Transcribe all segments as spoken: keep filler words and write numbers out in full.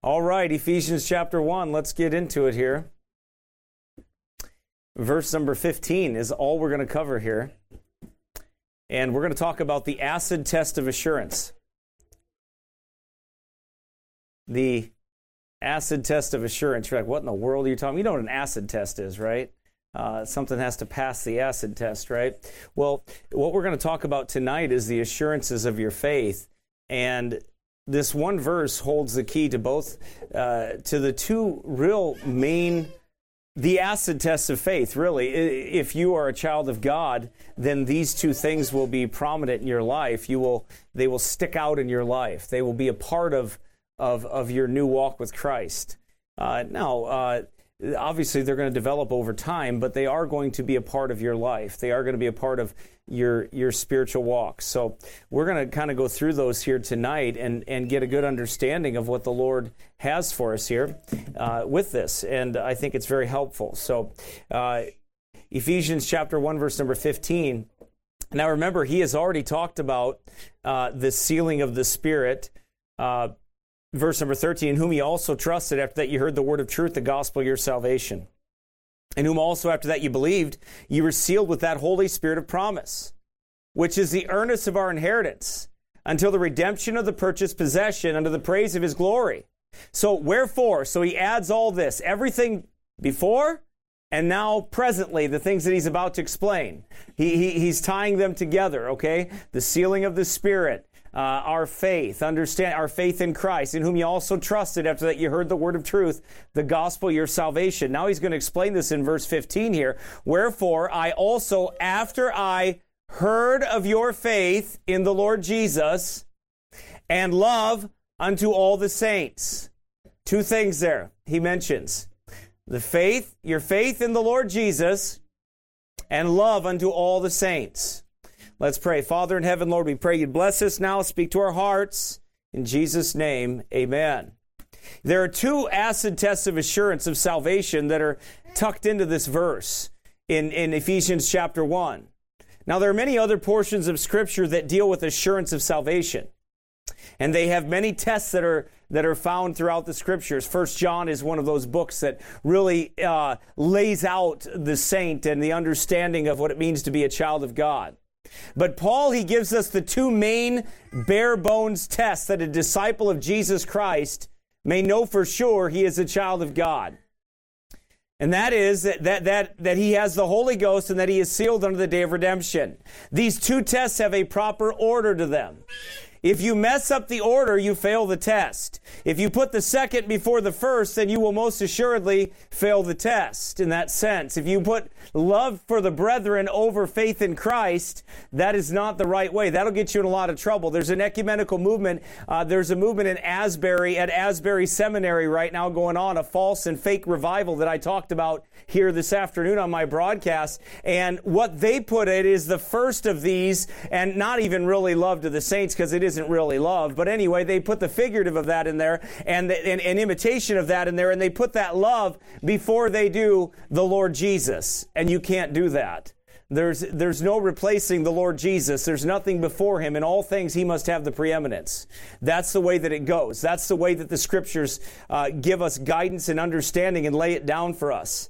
All right, Ephesians chapter one, let's get into it here. Verse number fifteen is all we're going to cover here. And we're going to talk about the acid test of assurance. The acid test of assurance. You're like, what in the world are you talking about? You know what an acid test is, right? Uh, something has to pass the acid test, right? Well, what we're going to talk about tonight is the assurances of your faith. And this one verse holds the key to both, uh, to the two real main, the acid test of faith, really. If you are a child of God, then these two things will be prominent in your life. You will, they will stick out in your life. They will be a part of, of, of your new walk with Christ. Uh, now, uh, obviously they're going to develop over time, but they are going to be a part of your life. They are going to be a part of your your spiritual walk. So we're going to kind of go through those here tonight and, and get a good understanding of what the Lord has for us here uh, with this. And I think it's very helpful. So uh, Ephesians chapter one, verse number fifteen. Now remember, he has already talked about uh, the sealing of the Spirit. Uh, verse number thirteen, in whom ye also trusted after that you heard the word of truth, the gospel of your salvation. In whom also after that you believed, you were sealed with that Holy Spirit of promise, which is the earnest of our inheritance, until the redemption of the purchased possession unto the praise of his glory. So wherefore, so he adds all this, everything before and now presently, the things that he's about to explain. He, he He's tying them together, okay? The sealing of the Spirit, Uh, our faith, understand our faith in Christ, in whom you also trusted after that you heard the word of truth, the gospel, your salvation. Now he's going to explain this in verse fifteen here. Wherefore I also, after I heard of your faith in the Lord Jesus and love unto all the saints. Two things there he mentions. The faith, your faith in the Lord Jesus and love unto all the saints. Let's pray. Father in heaven, Lord, we pray you'd bless us now, speak to our hearts. In Jesus' name, amen. There are two acid tests of assurance of salvation that are tucked into this verse in, in Ephesians chapter one. Now, there are many other portions of Scripture that deal with assurance of salvation. And they have many tests that are that are found throughout the Scriptures. First John is one of those books that really uh, lays out the saint and the understanding of what it means to be a child of God. But Paul, he gives us the two main bare bones tests that a disciple of Jesus Christ may know for sure he is a child of God. And that is that, that, that, that he has the Holy Ghost and that he is sealed unto the day of redemption. These two tests have a proper order to them. If you mess up the order, you fail the test. If you put the second before the first, then you will most assuredly fail the test in that sense. If you put love for the brethren over faith in Christ, that is not the right way. That'll get you in a lot of trouble. There's an ecumenical movement. Uh, there's a movement in Asbury, at Asbury Seminary right now going on, a false and fake revival that I talked about here this afternoon on my broadcast. And what they put it is the first of these, and not even really love to the saints because it is isn't really love. But anyway, they put the figurative of that in there and an imitation of that in there, and they put that love before they do the Lord Jesus. And you can't do that. There's, there's no replacing the Lord Jesus. There's nothing before him. In all things, he must have the preeminence. That's the way that it goes. That's the way that the Scriptures uh, give us guidance and understanding and lay it down for us.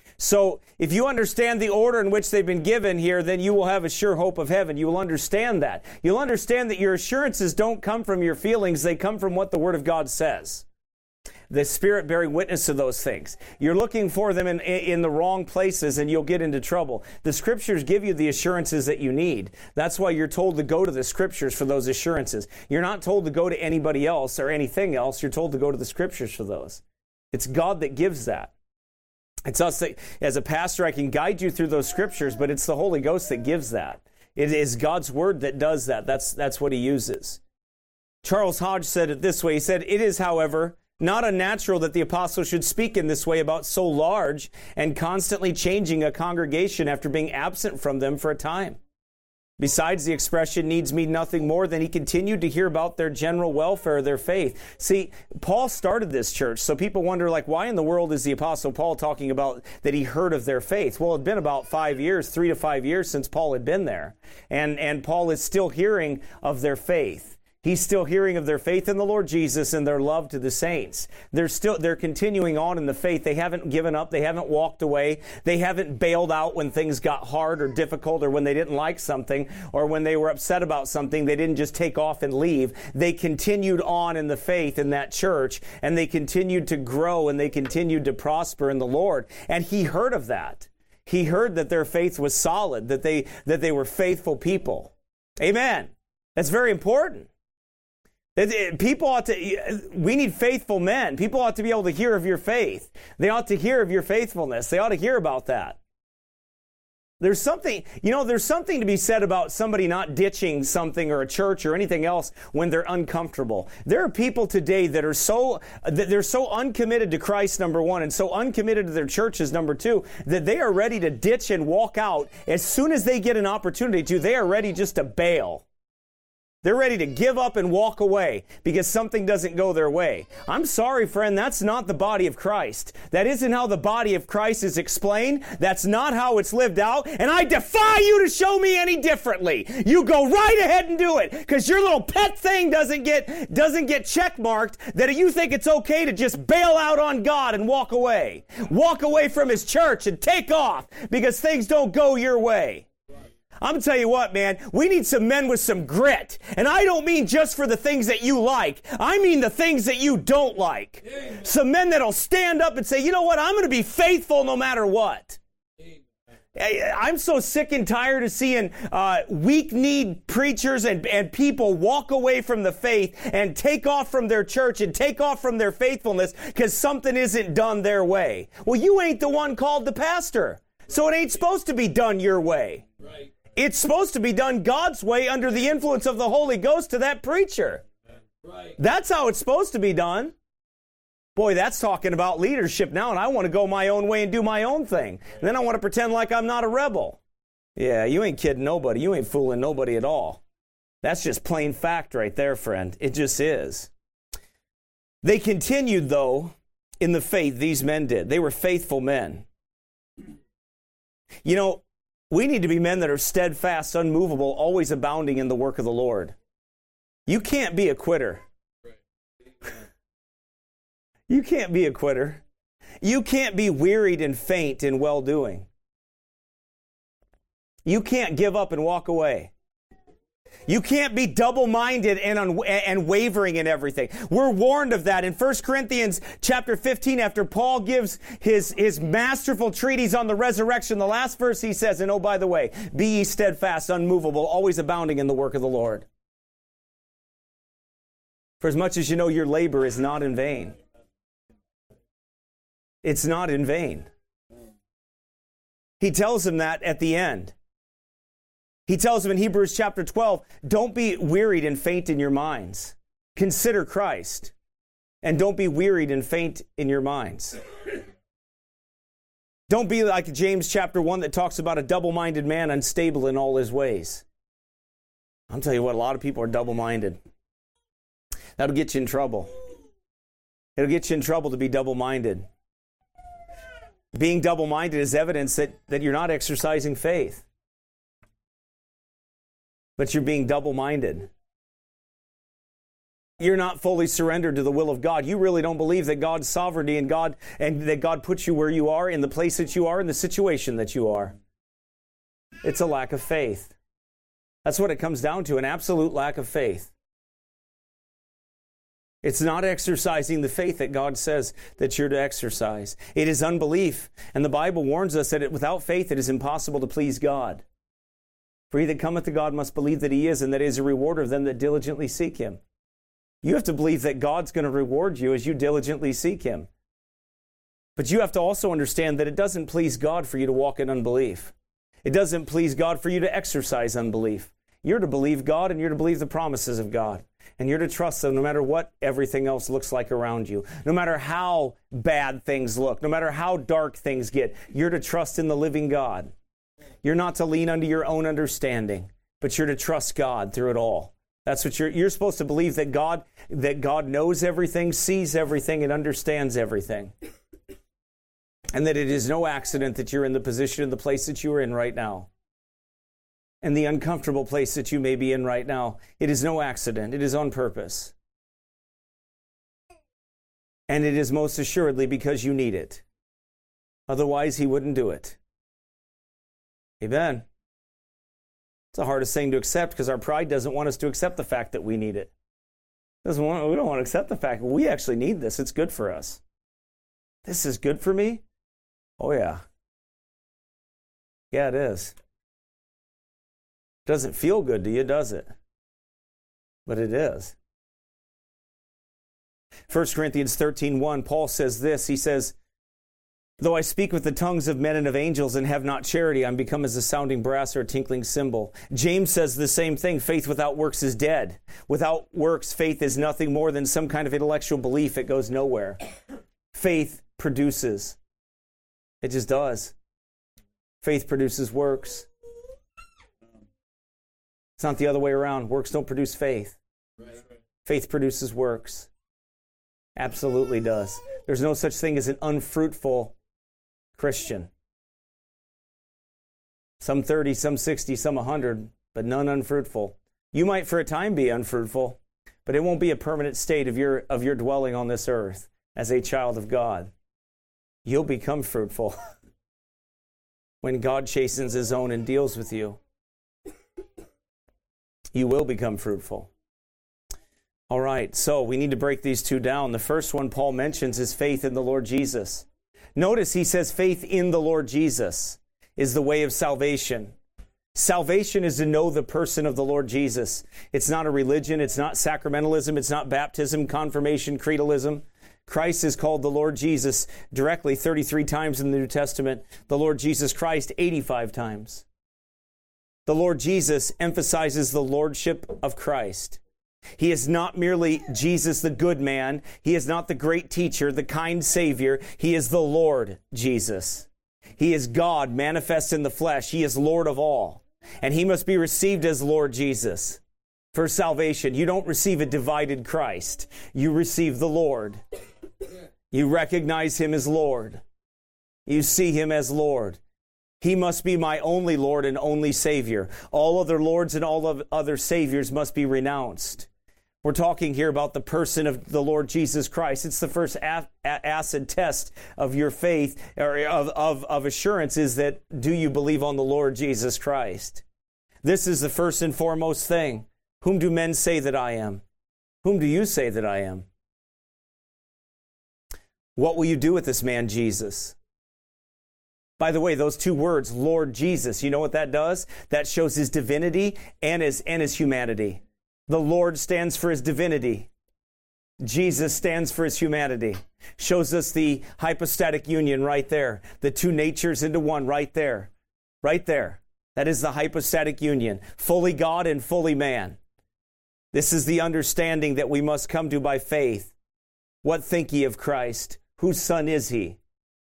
So if you understand the order in which they've been given here, then you will have a sure hope of heaven. You will understand that. You'll understand that your assurances don't come from your feelings. They come from what the Word of God says. The Spirit bearing witness to those things. You're looking for them in, in the wrong places and you'll get into trouble. The Scriptures give you the assurances that you need. That's why you're told to go to the Scriptures for those assurances. You're not told to go to anybody else or anything else. You're told to go to the Scriptures for those. It's God that gives that. It's us that, as a pastor, I can guide you through those Scriptures, but it's the Holy Ghost that gives that. It is God's Word that does that. That's, that's what he uses. Charles Hodge said it this way. He said, it is, however, not unnatural that the apostle should speak in this way about so large and constantly changing a congregation after being absent from them for a time. Besides, the expression needs mean nothing more than he continued to hear about their general welfare, their faith. See, Paul started this church, so people wonder, like, why in the world is the Apostle Paul talking about that he heard of their faith? Well, it had been about five years, three to five years since Paul had been there. And, and Paul is still hearing of their faith. He's still hearing of their faith in the Lord Jesus and their love to the saints. They're still, they're continuing on in the faith. They haven't given up. They haven't walked away. They haven't bailed out when things got hard or difficult or when they didn't like something or when they were upset about something. They didn't just take off and leave. They continued on in the faith in that church, and they continued to grow and they continued to prosper in the Lord. And he heard of that. He heard that their faith was solid, that they, that they were faithful people. Amen. That's very important. People ought to, we need faithful men. People ought to be able to hear of your faith. They ought to hear of your faithfulness. They ought to hear about that. There's something, you know, there's something to be said about somebody not ditching something or a church or anything else when they're uncomfortable. There are people today that are so, that they're so uncommitted to Christ, number one, and so uncommitted to their churches, number two, that they are ready to ditch and walk out. As soon as they get an opportunity to, they are ready just to bail. They're ready to give up and walk away because something doesn't go their way. I'm sorry, friend, that's not the body of Christ. That isn't how the body of Christ is explained. That's not how it's lived out. And I defy you to show me any differently. You go right ahead and do it because your little pet thing doesn't get, doesn't get check marked that you think it's okay to just bail out on God and walk away. Walk away from His church and take off because things don't go your way. I'm going to tell you what, man, we need some men with some grit. And I don't mean just for the things that you like. I mean the things that you don't like. Amen. Some men that'll stand up and say, you know what, I'm going to be faithful no matter what. Amen. I'm so sick and tired of seeing uh, weak-kneed preachers and, and people walk away from the faith and take off from their church and take off from their faithfulness because something isn't done their way. Well, you ain't the one called the pastor, so it ain't supposed to be done your way. Right. It's supposed to be done God's way under the influence of the Holy Ghost to that preacher. Right. That's how it's supposed to be done. Boy, that's talking about leadership now, and I want to go my own way and do my own thing. And then I want to pretend like I'm not a rebel. Yeah, you ain't kidding nobody. You ain't fooling nobody at all. That's just plain fact right there, friend. It just is. They continued, though, in the faith, these men did. They were faithful men. You know, we need to be men that are steadfast, unmovable, always abounding in the work of the Lord. You can't be a quitter. You can't be a quitter. You can't be wearied and faint in well-doing. You can't give up and walk away. You can't be double-minded and, un- and wavering in everything. We're warned of that in First Corinthians chapter fifteen, after Paul gives his, his masterful treatise on the resurrection. The last verse he says, and oh, by the way, be ye steadfast, unmovable, always abounding in the work of the Lord. For as much as you know your labor is not in vain. It's not in vain. He tells him that at the end. He tells them in Hebrews chapter twelve, don't be wearied and faint in your minds. Consider Christ. And don't be wearied and faint in your minds. Don't be like James chapter one that talks about a double-minded man unstable in all his ways. I'll tell you what, a lot of people are double-minded. That'll get you in trouble. It'll get you in trouble to be double-minded. Being double-minded is evidence that, that you're not exercising faith. But you're being double-minded. You're not fully surrendered to the will of God. You really don't believe that God's sovereignty and God and that God puts you where you are, in the place that you are, in the situation that you are. It's a lack of faith. That's what it comes down to, an absolute lack of faith. It's not exercising the faith that God says that you're to exercise. It is unbelief. And the Bible warns us that it, without faith it is impossible to please God. For he that cometh to God must believe that he is, and that he is a rewarder of them that diligently seek him. You have to believe that God's going to reward you as you diligently seek him. But you have to also understand that it doesn't please God for you to walk in unbelief. It doesn't please God for you to exercise unbelief. You're to believe God, and you're to believe the promises of God. And you're to trust them no matter what everything else looks like around you. No matter how bad things look. No matter how dark things get. You're to trust in the living God. You're not to lean unto your own understanding, but you're to trust God through it all. That's what you're, you're supposed to believe, that God, that God knows everything, sees everything, and understands everything. And that it is no accident that you're in the position and the place that you are in right now. and the uncomfortable place that you may be in right now. It is no accident. It is on purpose. And it is most assuredly because you need it. Otherwise, he wouldn't do it. Amen. It's the hardest thing to accept because our pride doesn't want us to accept the fact that we need it. Doesn't want, we don't want to accept the fact that we actually need this. It's good for us. This is good for me? Oh, yeah. Yeah, it is. Doesn't feel good to you, does it? But it is. First Corinthians thirteen one, Paul says this. He says, though I speak with the tongues of men and of angels and have not charity, I'm become as a sounding brass or a tinkling cymbal. James says the same thing. Faith without works is dead. Without works, faith is nothing more than some kind of intellectual belief. It goes nowhere. Faith produces. It just does. Faith produces works. It's not the other way around. Works don't produce faith. Faith produces works. Absolutely does. There's no such thing as an unfruitful Christian. Some thirty, some sixty, some one hundred, but none unfruitful. You might for a time be unfruitful, but it won't be a permanent state of your, of your dwelling on this earth as a child of God. You'll become fruitful when God chastens his own and deals with you. You will become fruitful. All right, so we need to break these two down. The first one Paul mentions is faith in the Lord Jesus. Notice he says faith in the Lord Jesus is the way of salvation. Salvation is to know the person of the Lord Jesus. It's not a religion. It's not sacramentalism. It's not baptism, confirmation, creedalism. Christ is called the Lord Jesus directly thirty-three times in the New Testament. The Lord Jesus Christ eighty-five times. The Lord Jesus emphasizes the lordship of Christ. He is not merely Jesus, the good man. He is not the great teacher, the kind Savior. He is the Lord Jesus. He is God manifest in the flesh. He is Lord of all. And he must be received as Lord Jesus. For salvation, you don't receive a divided Christ. You receive the Lord. You recognize him as Lord. You see him as Lord. He must be my only Lord and only Savior. All other lords and all of other saviors must be renounced. We're talking here about the person of the Lord Jesus Christ. It's the first a- a- acid test of your faith, or of, of, of assurance, is that do you believe on the Lord Jesus Christ? This is the first and foremost thing. Whom do men say that I am? Whom do you say that I am? What will you do with this man, Jesus? By the way, those two words, Lord Jesus, you know what that does? That shows his divinity and his, and his humanity. The Lord stands for his divinity. Jesus stands for his humanity. Shows us the hypostatic union right there. The two natures into one right there. Right there. That is the hypostatic union. Fully God and fully man. This is the understanding that we must come to by faith. What think ye of Christ? Whose son is he?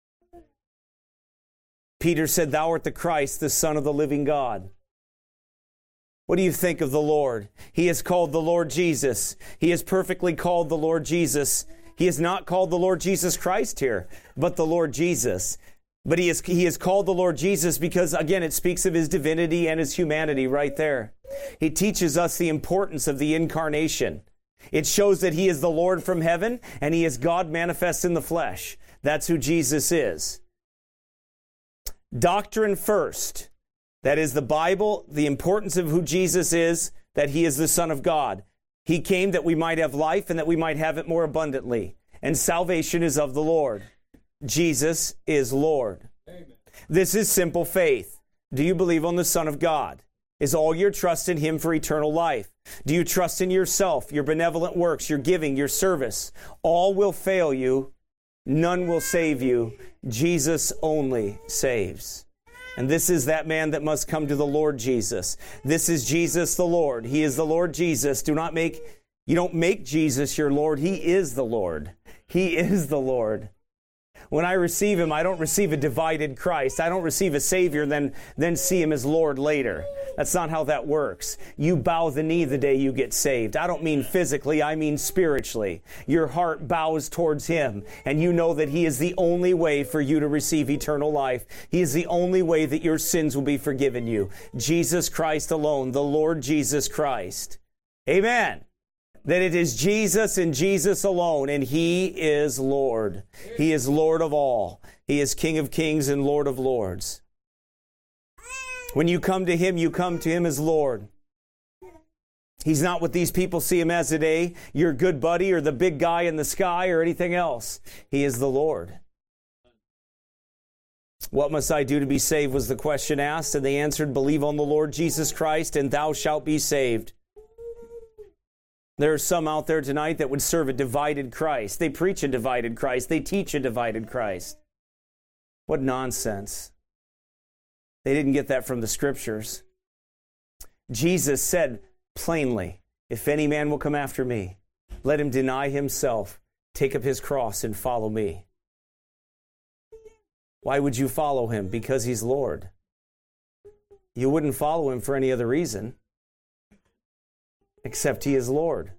Peter said, thou art the Christ, the Son of the living God. What do you think of the Lord? He is called the Lord Jesus. He is perfectly called the Lord Jesus. He is not called the Lord Jesus Christ here, but the Lord Jesus. But he is, he is called the Lord Jesus because, again, it speaks of his divinity and his humanity right there. He teaches us the importance of the incarnation. It shows that he is the Lord from heaven and he is God manifest in the flesh. That's who Jesus is. Doctrine first. That is the Bible, the importance of who Jesus is, that he is the Son of God. He came that we might have life and that we might have it more abundantly. And salvation is of the Lord. Jesus is Lord. Amen. This is simple faith. Do you believe on the Son of God? Is all your trust in him for eternal life? Do you trust in yourself, your benevolent works, your giving, your service? All will fail you. None will save you. Jesus only saves. And this is that man that must come to the Lord Jesus. This is Jesus the Lord. He is the Lord Jesus. Do not make, you don't make Jesus your Lord. He is the Lord. He is the Lord. When I receive him, I don't receive a divided Christ. I don't receive a Savior, then, then see him as Lord later. That's not how that works. You bow the knee the day you get saved. I don't mean physically, I mean spiritually. Your heart bows towards him, and you know that he is the only way for you to receive eternal life. He is the only way that your sins will be forgiven you. Jesus Christ alone, the Lord Jesus Christ. Amen. That it is Jesus and Jesus alone, and he is Lord. He is Lord of all. He is King of kings and Lord of lords. When you come to him, you come to him as Lord. He's not what these people see him as today, your good buddy or the big guy in the sky or anything else. He is the Lord. What must I do to be saved was the question asked, and they answered, believe on the Lord Jesus Christ, and thou shalt be saved. There are some out there tonight that would serve a divided Christ. They preach a divided Christ. They teach a divided Christ. What nonsense. They didn't get that from the Scriptures. Jesus said plainly, if any man will come after me, let him deny himself, take up his cross, and follow me. Why would you follow him? Because he's Lord. You wouldn't follow him for any other reason, except he is Lord.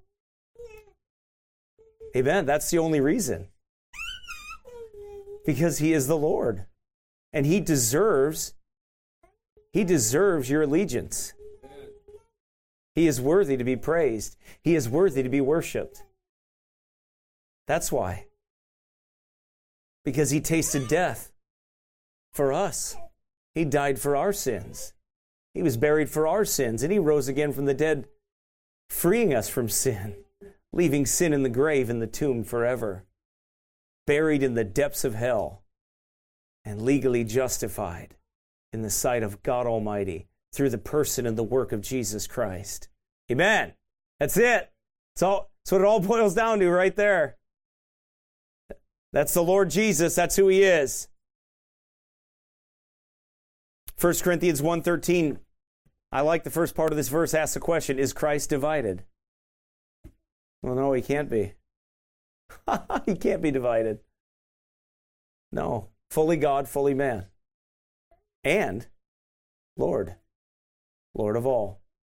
Amen. That's the only reason. Because he is the Lord. And he deserves He deserves your allegiance. He is worthy to be praised. He is worthy to be worshiped. That's why. Because he tasted death for us. He died for our sins. He was buried for our sins, and he rose again from the dead, freeing us from sin, leaving sin in the grave and the tomb forever, buried in the depths of hell, and legally justified in the sight of God Almighty through the person and the work of Jesus Christ. Amen. That's it. That's, all, that's what it all boils down to right there. That's the Lord Jesus. That's who he is. First Corinthians one thirteen. I like the first part of this verse. Asks the question, is Christ divided? Well, no, he can't be. He can't be divided. No. Fully God, fully man. And Lord, Lord of all.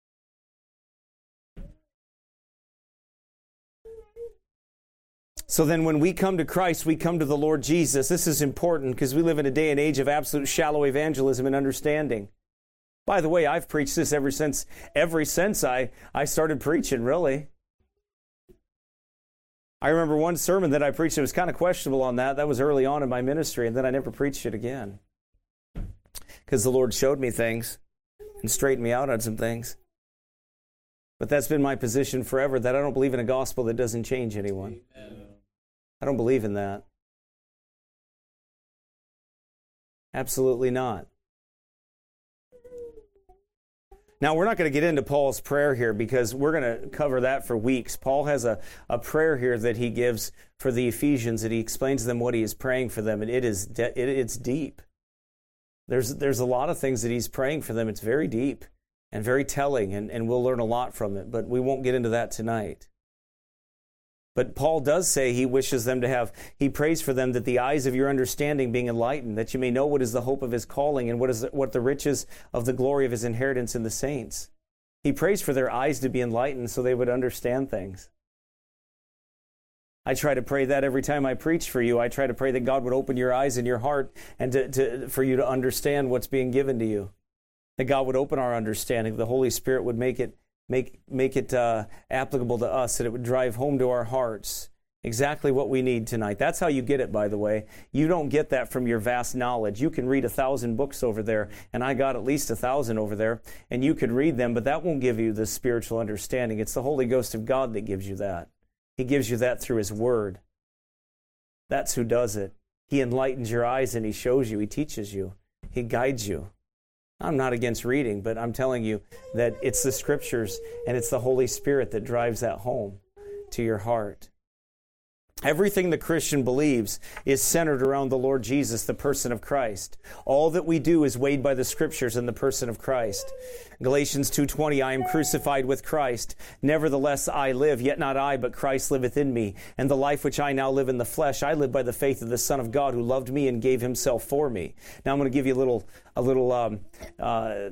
So then when we come to Christ, we come to the Lord Jesus. This is important because we live in a day and age of absolute shallow evangelism and understanding. By the way, I've preached this ever since, ever since I, I started preaching, really. I remember one sermon that I preached that was kind of questionable on that. That was early on in my ministry, and then I never preached it again. Because the Lord showed me things and straightened me out on some things. But that's been my position forever, that I don't believe in a gospel that doesn't change anyone. Amen. I don't believe in that. Absolutely not. Now, we're not going to get into Paul's prayer here because we're going to cover that for weeks. Paul has a, a prayer here that he gives for the Ephesians, and he explains to them what he is praying for them, and it is de- it, it's deep. There's there's a lot of things that he's praying for them. It's very deep and very telling, and, and we'll learn a lot from it, but we won't get into that tonight. But Paul does say he wishes them to have, he prays for them that the eyes of your understanding being enlightened, that you may know what is the hope of his calling and what is what the riches of the glory of his inheritance in the saints. He prays for their eyes to be enlightened so they would understand things. I try to pray that every time I preach for you. I try to pray that God would open your eyes and your heart and to, to, for you to understand what's being given to you. That God would open our understanding. The Holy Spirit would make it make make it uh, applicable to us, that it would drive home to our hearts exactly what we need tonight. That's how you get it, by the way. You don't get that from your vast knowledge. You can read a thousand books over there, and I got at least a thousand over there, and you could read them, but that won't give you the spiritual understanding. It's the Holy Ghost of God that gives you that. He gives you that through his word. That's who does it. He enlightens your eyes and he shows you. He teaches you. He guides you. I'm not against reading, but I'm telling you that it's the Scriptures and it's the Holy Spirit that drives that home to your heart. Everything the Christian believes is centered around the Lord Jesus, the person of Christ. All that we do is weighed by the Scriptures and the person of Christ. Galatians two twenty, I am crucified with Christ. Nevertheless I live, yet not I, but Christ liveth in me. And the life which I now live in the flesh, I live by the faith of the Son of God who loved me and gave himself for me. Now I'm going to give you a little, a little um, uh,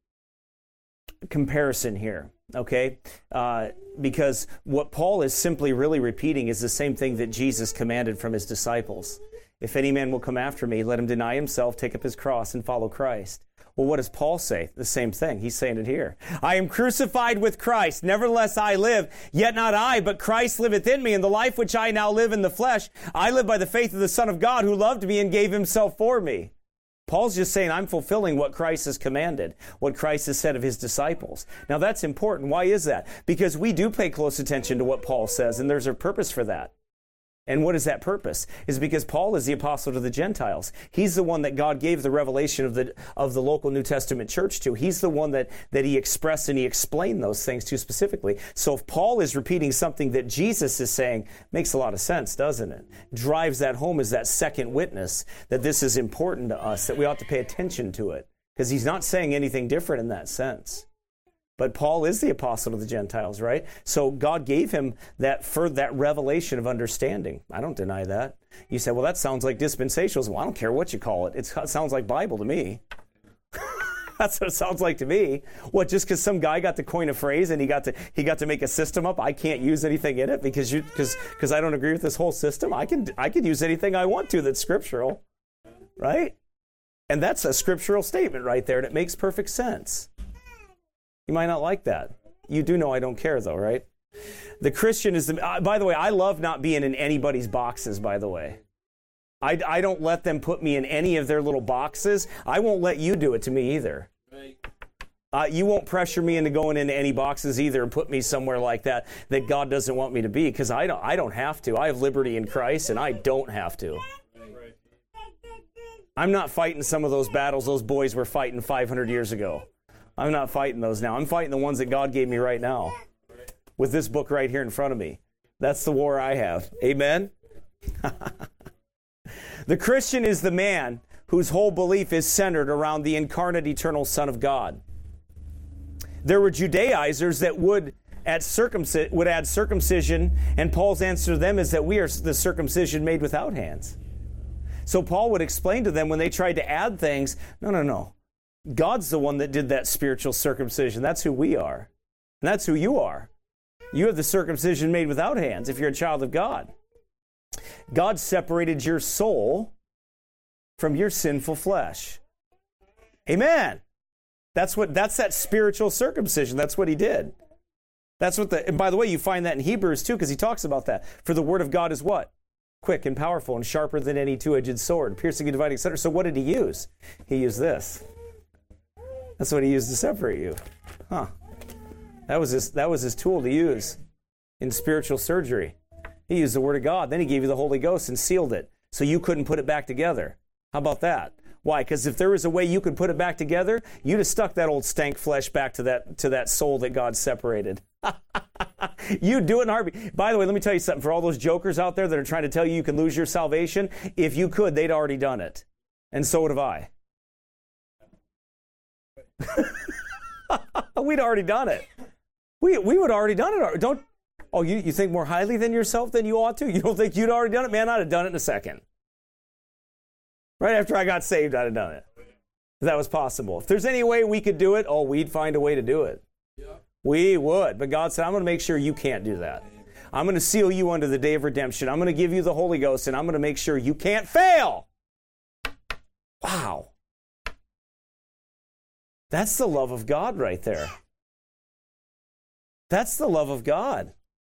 comparison here. Okay, uh, because what Paul is simply really repeating is the same thing that Jesus commanded from his disciples. If any man will come after me, let him deny himself, take up his cross, and follow Christ. Well, what does Paul say? The same thing. He's saying it here. I am crucified with Christ. Nevertheless I live, yet not I, but Christ liveth in me. And the life which I now live in the flesh, I live by the faith of the Son of God who loved me and gave himself for me. Paul's just saying, I'm fulfilling what Christ has commanded, what Christ has said of his disciples. Now, that's important. Why is that? Because we do pay close attention to what Paul says, and there's a purpose for that. And what is that purpose? Is because Paul is the apostle to the Gentiles. He's the one that God gave the revelation of the of the local New Testament church to. He's the one that, that he expressed and he explained those things to specifically. So if Paul is repeating something that Jesus is saying, makes a lot of sense, doesn't it? Drives that home as that second witness, that this is important to us, that we ought to pay attention to it. Because he's not saying anything different in that sense. But Paul is the apostle of the Gentiles, right? So God gave him that for that revelation of understanding. I don't deny that. You say, well, that sounds like dispensationalism. Well, I don't care what you call it. It's, it sounds like Bible to me. That's what it sounds like to me. What, just because some guy got to coin a phrase and he got to he got to make a system up, I can't use anything in it because you because because I don't agree with this whole system. I can I can use anything I want to that's scriptural, right? And that's a scriptural statement right there, and it makes perfect sense. You might not like that. You do know I don't care, though, right? The Christian is the... Uh, by the way, I love not being in anybody's boxes, by the way. I, I don't let them put me in any of their little boxes. I won't let you do it to me either. Uh, you won't pressure me into going into any boxes either and put me somewhere like that that God doesn't want me to be, because I don't, I don't have to. I have liberty in Christ, and I don't have to. I'm not fighting some of those battles those boys were fighting five hundred years ago. I'm not fighting those now. I'm fighting the ones that God gave me right now with this book right here in front of me. That's the war I have. Amen? The Christian is the man whose whole belief is centered around the incarnate eternal Son of God. There were Judaizers that would add, circumci- would add circumcision, and Paul's answer to them is that we are the circumcision made without hands. So Paul would explain to them when they tried to add things, no, no, no. God's the one that did that spiritual circumcision. That's who we are. And that's who you are. You have the circumcision made without hands if you're a child of God. God separated your soul from your sinful flesh. Amen. That's what that's that spiritual circumcision. That's what he did. That's what the and by the way, you find that in Hebrews too, because he talks about that. For the word of God is what? Quick and powerful and sharper than any two-edged sword, piercing and dividing, et cetera. So what did he use? He used this. That's what he used to separate you. Huh. That was his, that was his tool to use in spiritual surgery. He used the Word of God. Then he gave you the Holy Ghost and sealed it so you couldn't put it back together. How about that? Why? Because if there was a way you could put it back together, you'd have stuck that old stank flesh back to that, to that soul that God separated. You do it in a heartbeat. By the way, let me tell you something. For all those jokers out there that are trying to tell you you can lose your salvation, if you could, they'd already done it. And so would have I. We'd already done it. We we would already done it. Don't. Oh, you, you think more highly than yourself than you ought to? You don't think you'd already done it? Man, I'd have done it in a second. Right after I got saved, I'd have done it. If that was possible. If there's any way we could do it, oh, we'd find a way to do it. Yeah. We would. But God said, I'm going to make sure you can't do that. I'm going to seal you unto the day of redemption. I'm going to give you the Holy Ghost, and I'm going to make sure you can't fail. Wow. That's the love of God right there. That's the love of God.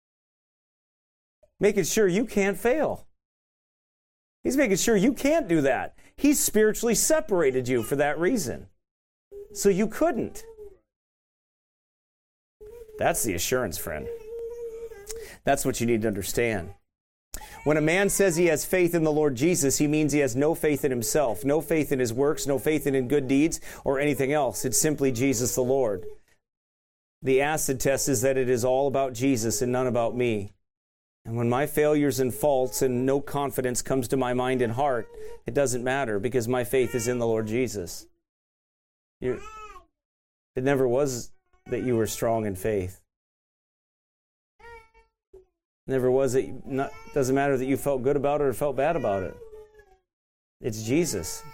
Making sure you can't fail. He's making sure you can't do that. He's spiritually separated you for that reason. So you couldn't. That's the assurance, friend. That's what you need to understand. When a man says he has faith in the Lord Jesus, he means he has no faith in himself, no faith in his works, no faith in good deeds or anything else. It's simply Jesus the Lord. The acid test is that it is all about Jesus and none about me. And when my failures and faults and no confidence comes to my mind and heart, it doesn't matter because my faith is in the Lord Jesus. You're, it never was that you were strong in faith. It never was that you, not, doesn't matter that you felt good about it or felt bad about it. It's Jesus.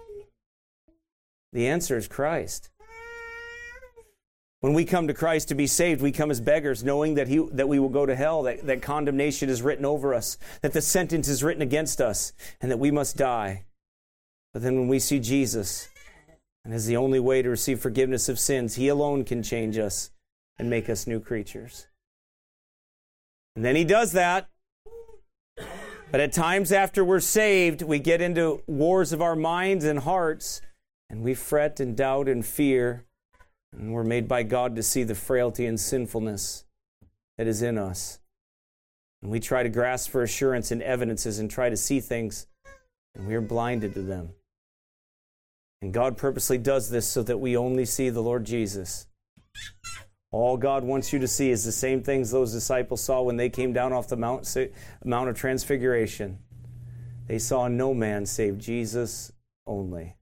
The answer is Christ. When we come to Christ to be saved, we come as beggars, knowing that he that we will go to hell, that, that condemnation is written over us, that the sentence is written against us, and that we must die. But then when we see Jesus, and as the only way to receive forgiveness of sins, He alone can change us and make us new creatures. And then He does that. But at times after we're saved, we get into wars of our minds and hearts, and we fret and doubt and fear. And we're made by God to see the frailty and sinfulness that is in us. And we try to grasp for assurance in evidences and try to see things, and we are blinded to them. And God purposely does this so that we only see the Lord Jesus. All God wants you to see is the same things those disciples saw when they came down off the Mount, Mount of Transfiguration. They saw no man save Jesus only.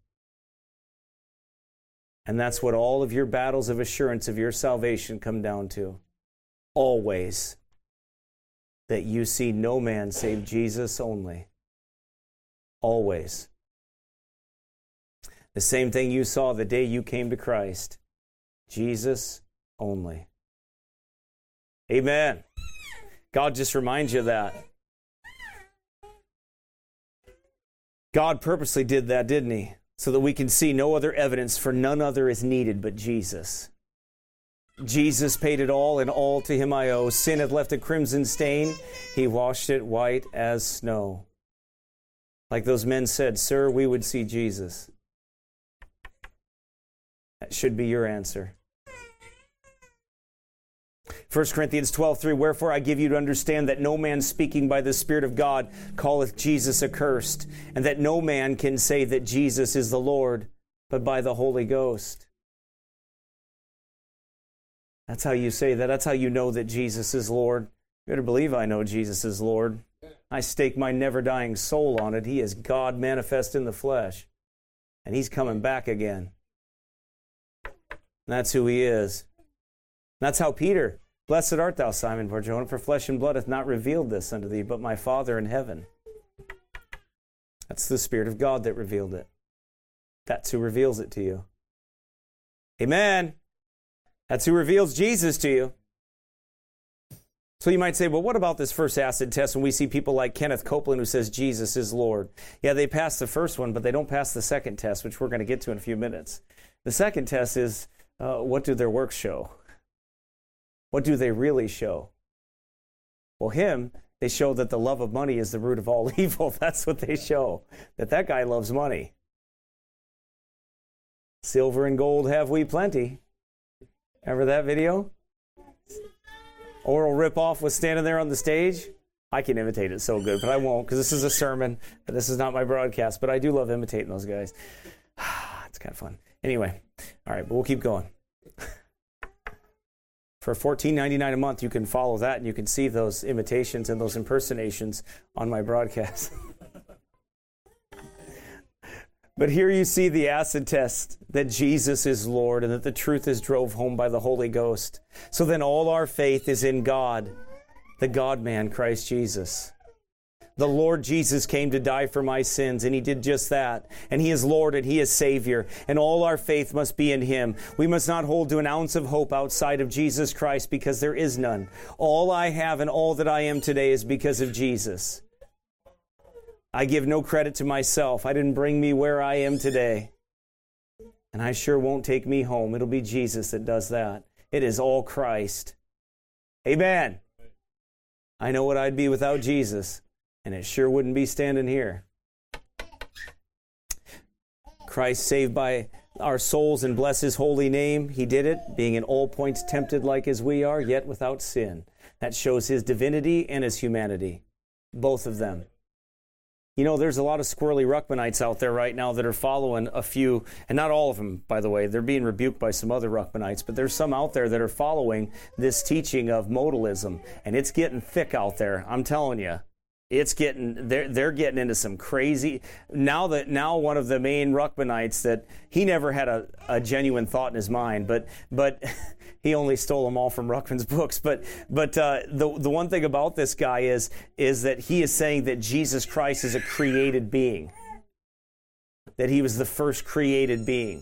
And that's what all of your battles of assurance of your salvation come down to. Always. That you see no man save Jesus only. Always. The same thing you saw the day you came to Christ. Jesus only. Amen. God just reminds you of that. God purposely did that, didn't He? So that we can see no other evidence, for none other is needed but Jesus. Jesus paid it all, and all to Him I owe. Sin had left a crimson stain. He washed it white as snow. Like those men said, "Sir, we would see Jesus." That should be your answer. First Corinthians twelve three, "Wherefore I give you to understand that no man speaking by the Spirit of God calleth Jesus accursed, and that no man can say that Jesus is the Lord, but by the Holy Ghost." That's how you say that. That's how you know that Jesus is Lord. You better believe I know Jesus is Lord. I stake my never-dying soul on it. He is God manifest in the flesh, and He's coming back again. That's who He is. That's how Peter, "Blessed art thou, Simon Bar-Jonah, for flesh and blood hath not revealed this unto thee, but my Father in heaven." That's the Spirit of God that revealed it. That's who reveals it to you. Amen. That's who reveals Jesus to you. So you might say, well, what about this first acid test when we see people like Kenneth Copeland who says Jesus is Lord? Yeah, they passed the first one, but they don't pass the second test, which we're going to get to in a few minutes. The second test is, uh, what do their works show? What do they really show? Well, him, they show that the love of money is the root of all evil. That's what they show, that that guy loves money. Silver and gold have we plenty. Remember that video? Oral Ripoff was standing there on the stage. I can imitate it so good, but I won't because this is a sermon. But this is not my broadcast, but I do love imitating those guys. It's kind of fun. Anyway, all right, but we'll keep going. For fourteen ninety-nine a month, you can follow that and you can see those imitations and those impersonations on my broadcast. But here you see the acid test that Jesus is Lord and that the truth is drove home by the Holy Ghost. So then all our faith is in God, the God-man, Christ Jesus. The Lord Jesus came to die for my sins, and He did just that. And He is Lord and He is Savior, and all our faith must be in Him. We must not hold to an ounce of hope outside of Jesus Christ because there is none. All I have and all that I am today is because of Jesus. I give no credit to myself. I didn't bring me where I am today. And I sure won't take me home. It'll be Jesus that does that. It is all Christ. Amen. I know what I'd be without Jesus, and it sure wouldn't be standing here. Christ saved by our souls and bless His holy name. He did it, being in all points tempted like as we are, yet without sin. That shows His divinity and His humanity. Both of them. You know, there's a lot of squirrely Ruckmanites out there right now that are following a few, and not all of them, by the way. They're being rebuked by some other Ruckmanites, but there's some out there that are following this teaching of modalism, and it's getting thick out there. I'm telling you. It's getting, they're, they're getting into some crazy, now that, now one of the main Ruckmanites that he never had a, a genuine thought in his mind, but, but he only stole them all from Ruckman's books. But, but uh, the, the one thing about this guy is, is that he is saying that Jesus Christ is a created being, that he was the first created being.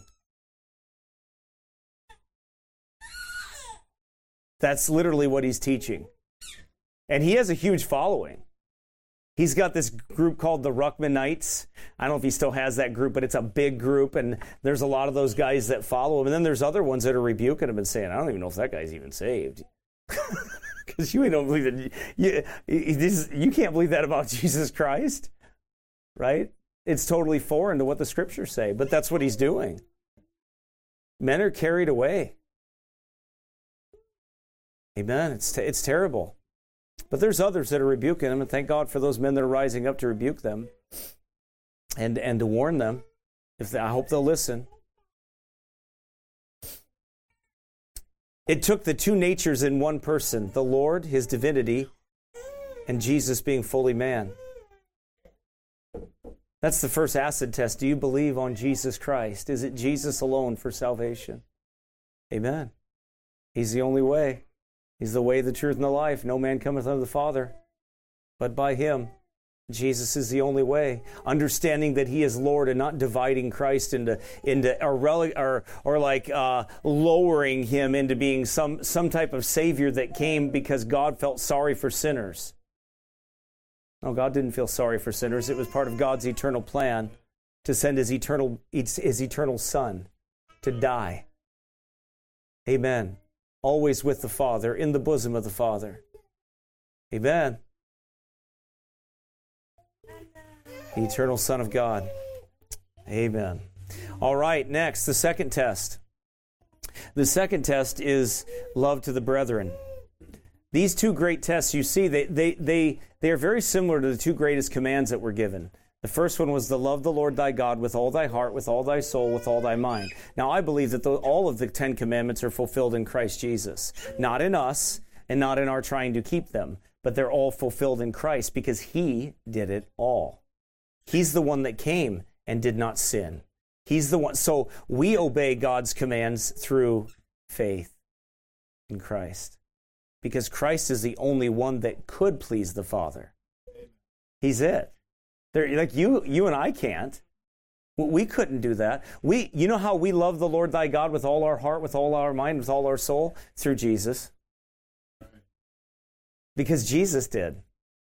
That's literally what he's teaching. And he has a huge following. He's got this group called the Ruckmanites. I don't know if he still has that group, but it's a big group, and there's a lot of those guys that follow him. And then there's other ones that are rebuking him and saying, I don't even know if that guy's even saved. Because you don't believe that. You, you, you can't believe that about Jesus Christ, right? It's totally foreign to what the Scriptures say, but that's what he's doing. Men are carried away. Amen. It's, t- it's terrible. But there's others that are rebuking them, and thank God for those men that are rising up to rebuke them and, and to warn them. If they, I hope they'll listen. It took the two natures in one person, the Lord, his divinity, and Jesus being fully man. That's the first acid test. Do you believe on Jesus Christ? Is it Jesus alone for salvation? Amen. He's the only way. He's the way, the truth, and the life. No man cometh unto the Father but by him. Jesus is the only way. Understanding that he is Lord and not dividing Christ into, into or, rele- or, or like uh, lowering him into being some, some type of Savior that came because God felt sorry for sinners. No, God didn't feel sorry for sinners. It was part of God's eternal plan to send his eternal, his eternal Son to die. Amen. Always with the Father, in the bosom of the Father. Amen. The eternal Son of God. Amen. All right, next, the second test. The second test is love to the brethren. These two great tests, you see, they, they, they, they are very similar to the two greatest commands that were given. The first one was to love the Lord thy God with all thy heart, with all thy soul, with all thy mind. Now, I believe that the, all of the Ten Commandments are fulfilled in Christ Jesus. Not in us and not in our trying to keep them, but they're all fulfilled in Christ because he did it all. He's the one that came and did not sin. He's the one. So we obey God's commands through faith in Christ because Christ is the only one that could please the Father. He's it. They're, like you, you and I can't. We couldn't do that. We, you know how we love the Lord thy God with all our heart, with all our mind, with all our soul? Through Jesus. Because Jesus did.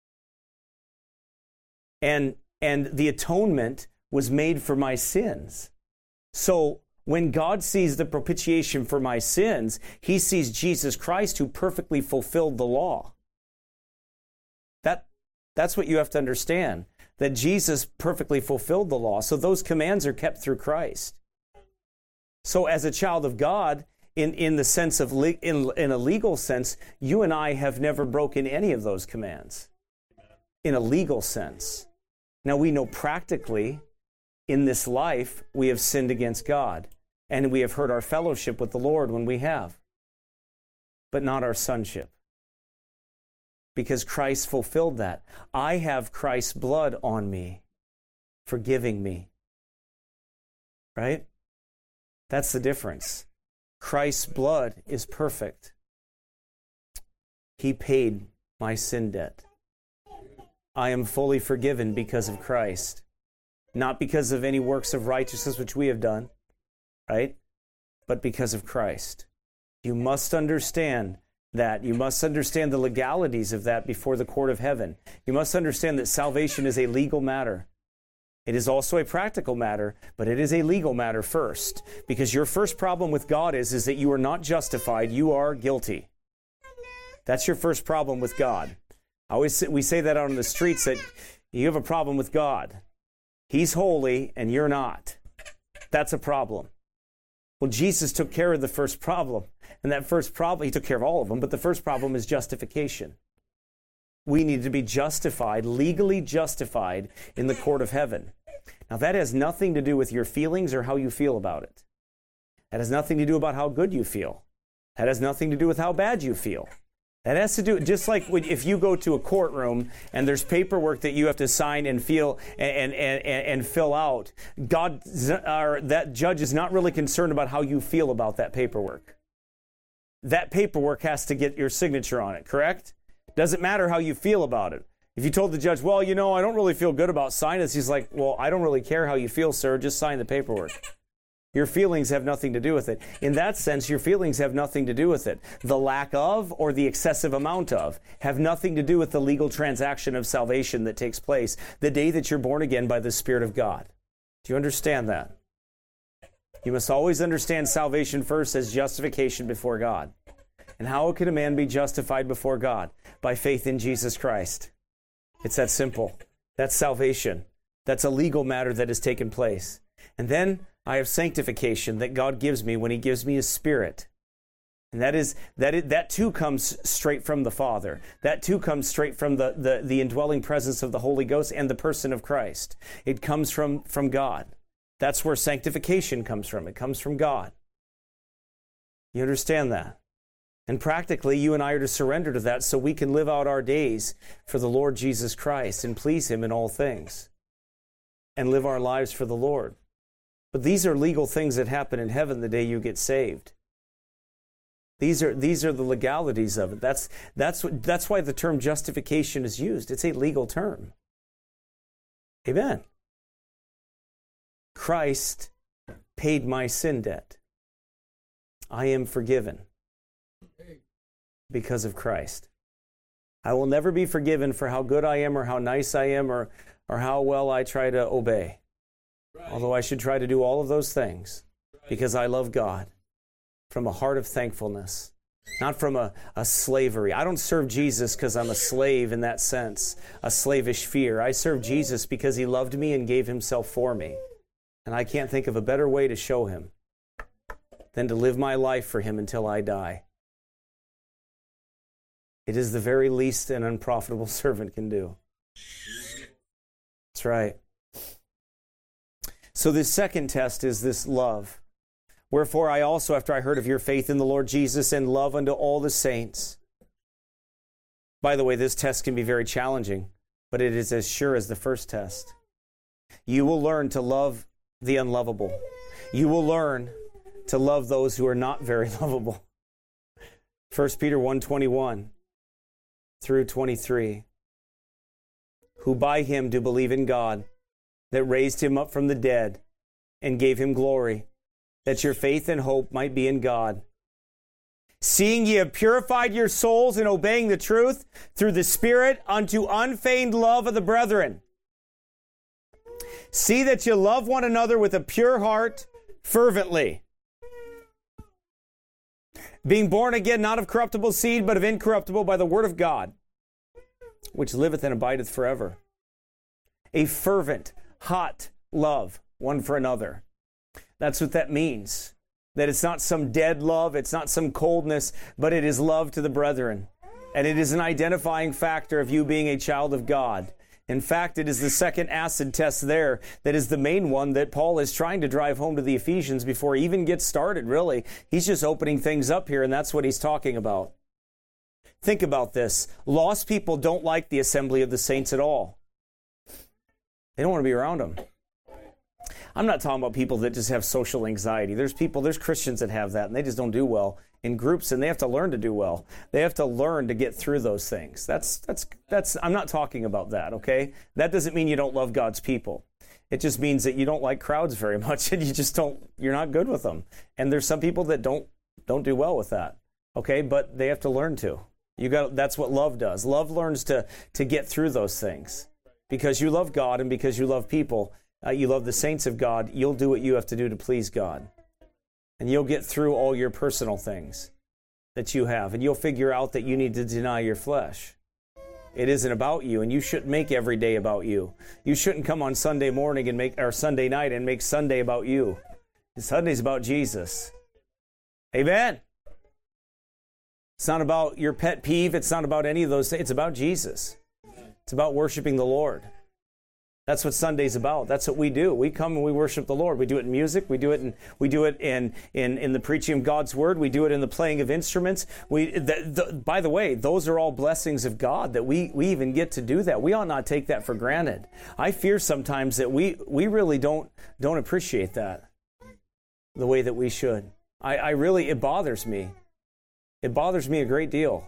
And, and the atonement was made for my sins. So when God sees the propitiation for my sins, he sees Jesus Christ who perfectly fulfilled the law. That, that's what you have to understand. That Jesus perfectly fulfilled the law. So those commands are kept through Christ. So as a child of God, in, in the sense of, le- in, in a legal sense, you and I have never broken any of those commands. In a legal sense. Now we know practically, in this life, we have sinned against God. And we have hurt our fellowship with the Lord when we have. But not our sonship. Because Christ fulfilled that. I have Christ's blood on me, forgiving me. Right? That's the difference. Christ's blood is perfect. He paid my sin debt. I am fully forgiven because of Christ. Not because of any works of righteousness which we have done, right? But because of Christ. You must understand that. You must understand the legalities of that before the court of heaven. You must understand that salvation is a legal matter. It is also a practical matter, but it is a legal matter first. Because your first problem with God is, is that you are not justified, you are guilty. That's your first problem with God. I always say, we say that out on the streets, that you have a problem with God. He's holy and you're not. That's a problem. Well, Jesus took care of the first problem. And that first problem, he took care of all of them, but the first problem is justification. we need to be justified, legally justified in the court of heaven. Now, that has nothing to do with your feelings or how you feel about it. That has nothing to do about how good you feel. That has nothing to do with how bad you feel. That has to do, just like when, if you go to a courtroom and there's paperwork that you have to sign and feel and, and, and, and fill out, God, or that judge is not really concerned about how you feel about that paperwork. That paperwork has to get your signature on it, correct? Doesn't matter how you feel about it. If you told the judge, well, you know, I don't really feel good about signing this, he's like, well, I don't really care how you feel, sir. Just sign the paperwork. Your feelings have nothing to do with it. In that sense, your feelings have nothing to do with it. The lack of or the excessive amount of have nothing to do with the legal transaction of salvation that takes place the day that you're born again by the Spirit of God. Do you understand that? You must always understand salvation first as justification before God. And how can a man be justified before God? By faith in Jesus Christ. It's that simple. That's salvation. That's a legal matter that has taken place. And then I have sanctification that God gives me when He gives me His Spirit. And that is that it, that too comes straight from the Father. That too comes straight from the, the, the indwelling presence of the Holy Ghost and the person of Christ. It comes from, from God. That's where sanctification comes from. It comes from God. You understand that? And practically, you and I are to surrender to that so we can live out our days for the Lord Jesus Christ and please Him in all things and live our lives for the Lord. But these are legal things that happen in heaven the day you get saved. These are these are the legalities of it. That's that's what, that's why the term justification is used. It's a legal term. Amen. Christ paid my sin debt. I am forgiven because of Christ. I will never be forgiven for how good I am or how nice I am or, or how well I try to obey. Right. Although I should try to do all of those things right. Because I love God from a heart of thankfulness, not from a, a slavery. I don't serve Jesus because I'm a slave in that sense, a slavish fear. I serve Jesus because He loved me and gave Himself for me. And I can't think of a better way to show Him than to live my life for Him until I die. It is the very least an unprofitable servant can do. That's right. So this second test is this love. Wherefore I also, after I heard of your faith in the Lord Jesus and love unto all the saints. By the way, this test can be very challenging, but it is as sure as the first test. You will learn to love the unlovable. You will learn to love those who are not very lovable. First Peter one twenty-one through twenty-three. Who by Him do believe in God, that raised Him up from the dead and gave Him glory, that your faith and hope might be in God. Seeing ye have purified your souls in obeying the truth through the Spirit unto unfeigned love of the brethren. See that you love one another with a pure heart fervently. Being born again, not of corruptible seed, but of incorruptible by the word of God, which liveth and abideth forever. A fervent, hot love one for another. That's what that means. That it's not some dead love, it's not some coldness, but it is love to the brethren. And it is an identifying factor of you being a child of God. In fact, it is the second acid test there that is the main one that Paul is trying to drive home to the Ephesians before he even gets started, really. He's just opening things up here, and that's what he's talking about. Think about this. Lost people don't like the assembly of the saints at all. They don't want to be around them. I'm not talking about people that just have social anxiety. There's people, there's Christians that have that, and they just don't do well in groups, and they have to learn to do well. They have to learn to get through those things. That's, that's, that's, I'm not talking about that, okay? That doesn't mean you don't love God's people. It just means that you don't like crowds very much, and you just don't, you're not good with them. And there's some people that don't, don't do well with that, okay? But they have to learn to. You got, that's what love does. Love learns to, to get through those things. Because you love God and because you love people, uh, you love the saints of God, you'll do what you have to do to please God. And you'll get through all your personal things that you have. And you'll figure out that you need to deny your flesh. It isn't about you, and you shouldn't make every day about you. You shouldn't come on Sunday morning and make, or Sunday night and make Sunday about you. Sunday's about Jesus. Amen. It's not about your pet peeve. It's not about any of those things. It's about Jesus. It's about worshiping the Lord. That's what Sunday's about. That's what we do. We come and we worship the Lord. We do it in music. We do it in we do it in in, in the preaching of God's word. We do it in the playing of instruments. We the, the, by the way, those are all blessings of God that we we even get to do that. We ought not take that for granted. I fear sometimes that we we really don't don't appreciate that the way that we should. I, I really it bothers me. It bothers me a great deal.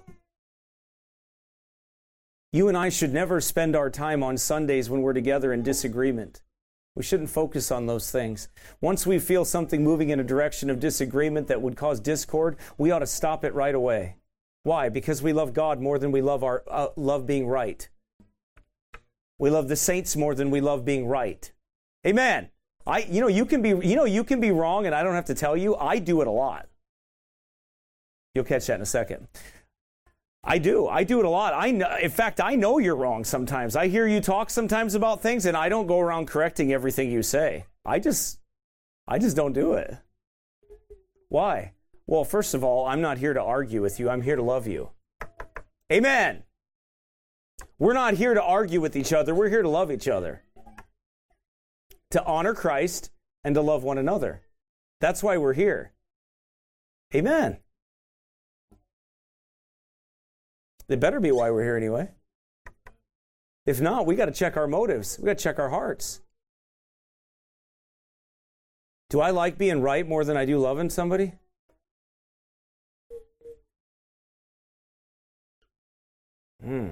You and I should never spend our time on Sundays when we're together in disagreement. We shouldn't focus on those things. Once we feel something moving in a direction of disagreement that would cause discord, we ought to stop it right away. Why? Because we love God more than we love our uh, love being right. We love the saints more than we love being right. Amen. I, you know, you can be, you know, you can be wrong, and I don't have to tell you. I do it a lot. You'll catch that in a second. I do. I do it a lot. I know, in fact, I know you're wrong sometimes. I hear you talk sometimes about things, and I don't go around correcting everything you say. I just, I just don't do it. Why? Well, first of all, I'm not here to argue with you. I'm here to love you. Amen. We're not here to argue with each other. We're here to love each other. To honor Christ and to love one another. That's why we're here. Amen. It better be why we're here anyway. If not, we got to check our motives. We got to check our hearts. Do I like being right more than I do loving somebody? Hmm.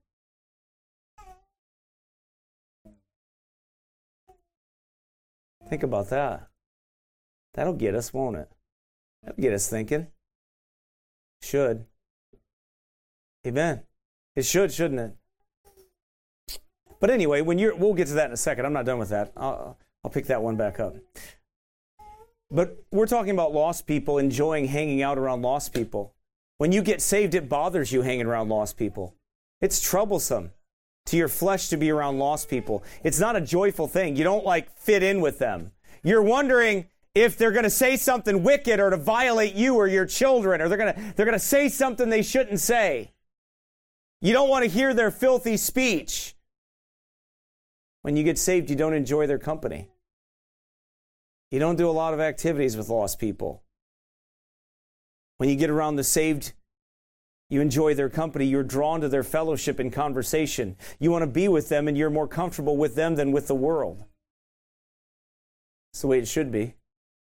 Think about that. That'll get us, won't it? That'll get us thinking. Should. Amen. It should, shouldn't it? But anyway, when you're, we'll get to that in a second. I'm not done with that. I'll, I'll pick that one back up. But we're talking about lost people enjoying hanging out around lost people. When you get saved, it bothers you hanging around lost people. It's troublesome to your flesh to be around lost people. It's not a joyful thing. You don't like fit in with them. You're wondering if they're going to say something wicked or to violate you or your children, or they're going to they're going to say something they shouldn't say. You don't want to hear their filthy speech. When you get saved, you don't enjoy their company. You don't do a lot of activities with lost people. When you get around the saved, you enjoy their company. You're drawn to their fellowship and conversation. You want to be with them, and you're more comfortable with them than with the world. It's the way it should be.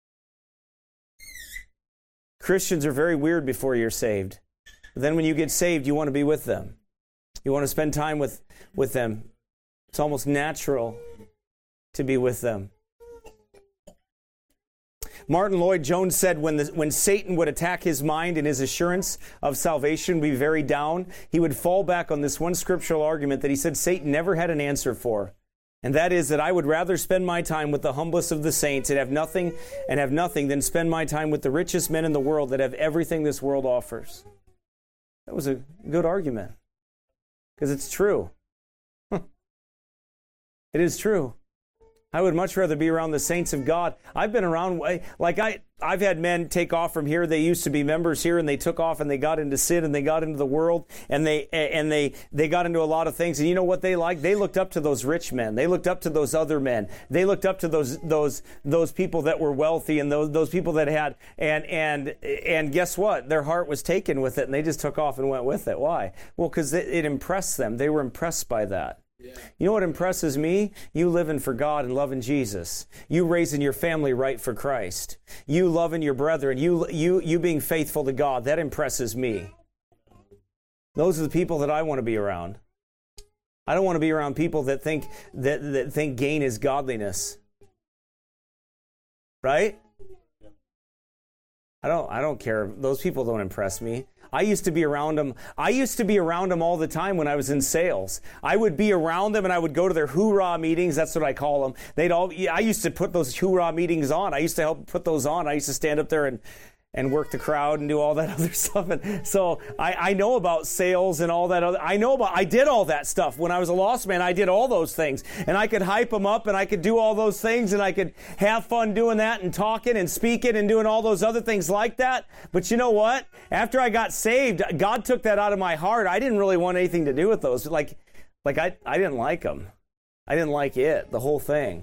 Christians are very weird before you're saved. But then when you get saved, you want to be with them. You want to spend time with, with them. It's almost natural to be with them. Martin Lloyd-Jones said when, the, when Satan would attack his mind and his assurance of salvation be very down, he would fall back on this one scriptural argument that he said Satan never had an answer for. And that is that I would rather spend my time with the humblest of the saints and have nothing and have nothing than spend my time with the richest men in the world that have everything this world offers. That was a good argument. Because it's true. It is true. I would much rather be around the saints of God. I've been around, like I, I've had men take off from here. They used to be members here, and they took off, and they got into sin, and they got into the world, and they and they they got into a lot of things. And you know what they liked? They looked up to those rich men. They looked up to those other men. They looked up to those those those people that were wealthy, and those those people that had and and and guess what? Their heart was taken with it, and they just took off and went with it. Why? Well, because it, it impressed them. They were impressed by that. Yeah. You know what impresses me? You living for God and loving Jesus. You raising your family right for Christ. You loving your brethren. You you you being faithful to God. That impresses me. Those are the people that I want to be around. I don't want to be around people that think that, that think gain is godliness. Right? I don't I don't care. Those people don't impress me. I used to be around them. I used to be around them all the time when I was in sales. I would be around them, and I would go to their hoorah meetings. That's what I call them. They'd all. I used to put those hoorah meetings on. I used to help put those on. I used to stand up there and and work the crowd and do all that other stuff. And so I, I know about sales and all that other. I know about. I did all that stuff when I was a lost man. I did all those things, and I could hype them up, and I could do all those things, and I could have fun doing that and talking and speaking and doing all those other things like that. But you know what? After I got saved, God took that out of my heart. I didn't really want anything to do with those. Like, Like, I, I didn't like them. I didn't like it, the whole thing.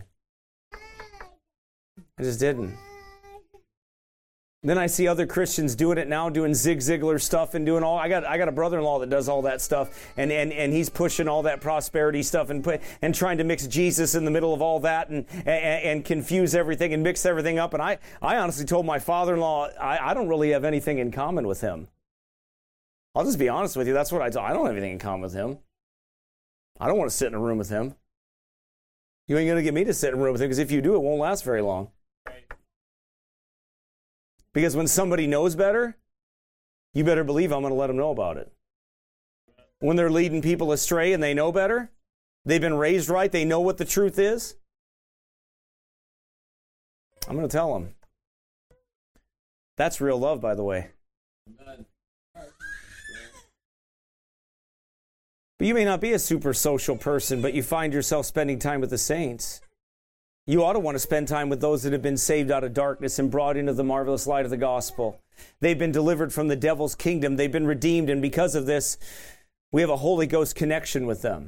I just didn't. Then I see other Christians doing it now, doing Zig Ziglar stuff and doing all. I got I got a brother-in-law that does all that stuff, and and, and he's pushing all that prosperity stuff and put and trying to mix Jesus in the middle of all that and and, and confuse everything and mix everything up. And I, I honestly told my father-in-law I, I don't really have anything in common with him. I'll just be honest with you. That's what I told. I don't have anything in common with him. I don't want to sit in a room with him. You ain't going to get me to sit in a room with him, because if you do, it won't last very long. Because when somebody knows better, you better believe I'm going to let them know about it. When they're leading people astray and they know better, they've been raised right, they know what the truth is, I'm going to tell them. That's real love, by the way. But you may not be a super social person, but you find yourself spending time with the saints. You ought to want to spend time with those that have been saved out of darkness and brought into the marvelous light of the gospel. They've been delivered from the devil's kingdom. They've been redeemed, and because of this, we have a Holy Ghost connection with them.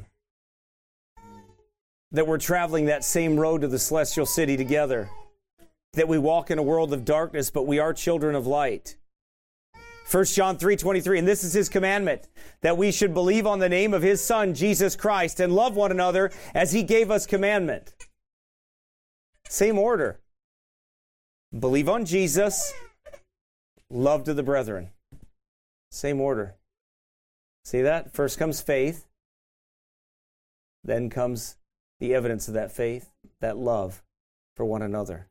That we're traveling that same road to the celestial city together. That we walk in a world of darkness, but we are children of light. First John three twenty-three, and this is his commandment, that we should believe on the name of his Son, Jesus Christ, and love one another as he gave us commandment. Same order. Believe on Jesus, love to the brethren. Same order. See that? First comes faith, then comes the evidence of that faith, that love for one another.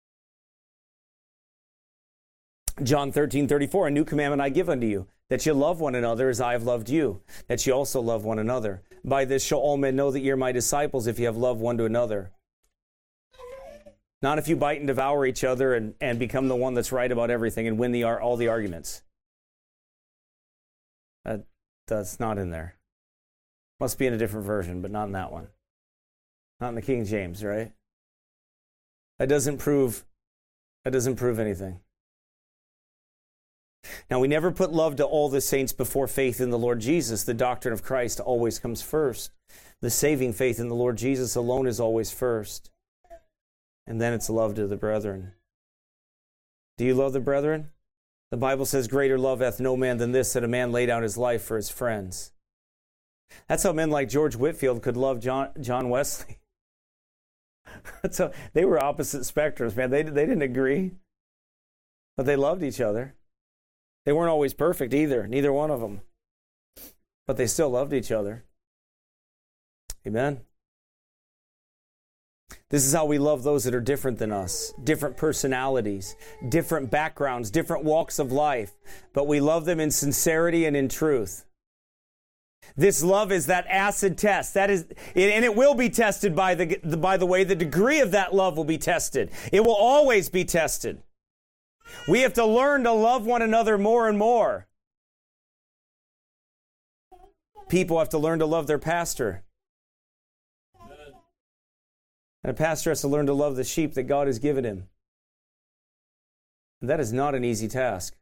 John thirteen thirty-four, a new commandment I give unto you, that you love one another as I have loved you, that you also love one another. By this shall all men know that ye are my disciples, if you have love one to another. Not if you bite and devour each other and, and become the one that's right about everything and win the all the arguments. That, that's not in there. Must be in a different version, but not in that one. Not in the King James, right? That doesn't prove, that doesn't prove anything. Now, we never put love to all the saints before faith in the Lord Jesus. The doctrine of Christ always comes first. The saving faith in the Lord Jesus alone is always first. And then it's love to the brethren. Do you love the brethren? The Bible says, greater love hath no man than this, that a man lay down his life for his friends. That's how men like George Whitefield could love John, John Wesley. That's how, they were opposite spectrums, man. They, they didn't agree, but they loved each other. They weren't always perfect either, neither one of them. But they still loved each other. Amen. This is how we love those that are different than us, different personalities, different backgrounds, different walks of life, but we love them in sincerity and in truth. This love is that acid test. That is, and it will be tested by the, by the way, the degree of that love will be tested. It will always be tested. We have to learn to love one another more and more. People have to learn to love their pastor. And a pastor has to learn to love the sheep that God has given him. And that is not an easy task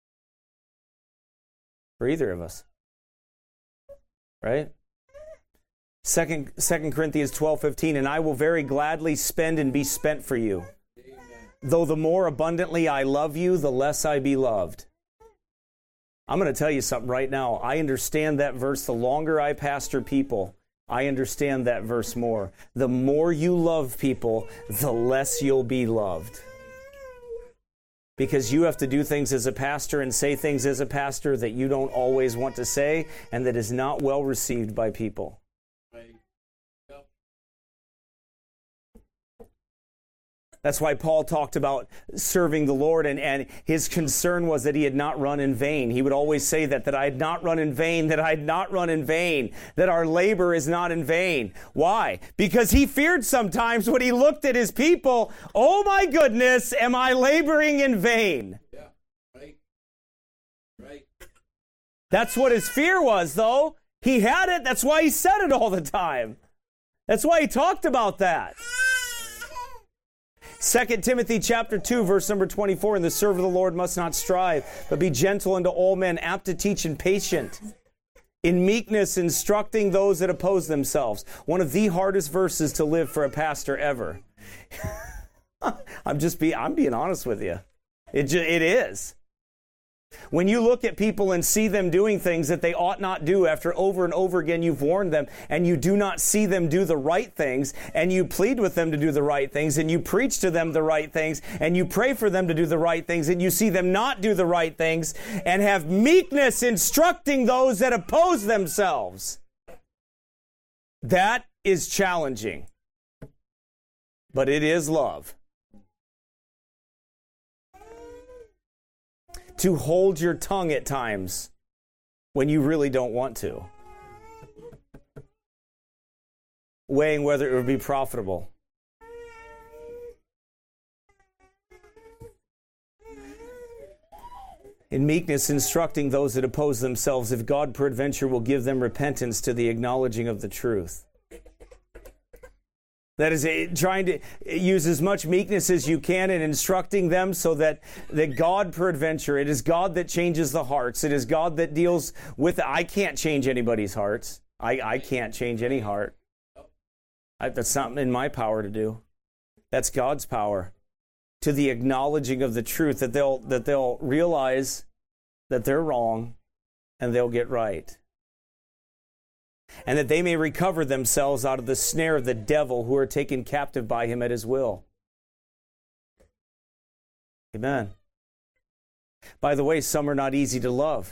for either of us. Right? Second, Second Corinthians twelve fifteen, and I will very gladly spend and be spent for you. Amen. Though the more abundantly I love you, the less I be loved. I'm going to tell you something right now. I understand that verse. The longer I pastor people, I understand that verse more. The more you love people, the less you'll be loved. Because you have to do things as a pastor and say things as a pastor that you don't always want to say and that is not well received by people. That's why Paul talked about serving the Lord, and, and his concern was that he had not run in vain. He would always say that, that I had not run in vain, that I had not run in vain, that our labor is not in vain. Why? Because he feared sometimes when he looked at his people, oh my goodness, am I laboring in vain? Yeah, right. Right. That's what his fear was, though. He had it. That's why he said it all the time. That's why he talked about that. Second Timothy chapter two, verse number twenty-four, and the servant of the Lord must not strive, but be gentle unto all men, apt to teach and patient. In meekness, instructing those that oppose themselves. One of the hardest verses to live for a pastor ever. I'm just be I'm being honest with you. It ju- it is. When you look at people and see them doing things that they ought not do after over and over again you've warned them, and you do not see them do the right things, and you plead with them to do the right things, and you preach to them the right things, and you pray for them to do the right things, and you see them not do the right things, and have meekness instructing those that oppose themselves. That is challenging. But it is love. To hold your tongue at times when you really don't want to. Weighing whether it would be profitable. In meekness, instructing those that oppose themselves, if God peradventure will give them repentance to the acknowledging of the truth. That is, trying to use as much meekness as you can in instructing them so that, that God peradventure, it is God that changes the hearts. It is God that deals with, I can't change anybody's hearts. I, I can't change any heart. I, that's not in my power to do. That's God's power. To the acknowledging of the truth, that they'll, that they'll realize that they're wrong and they'll get right. And that they may recover themselves out of the snare of the devil who are taken captive by him at his will. Amen. By the way, some are not easy to love.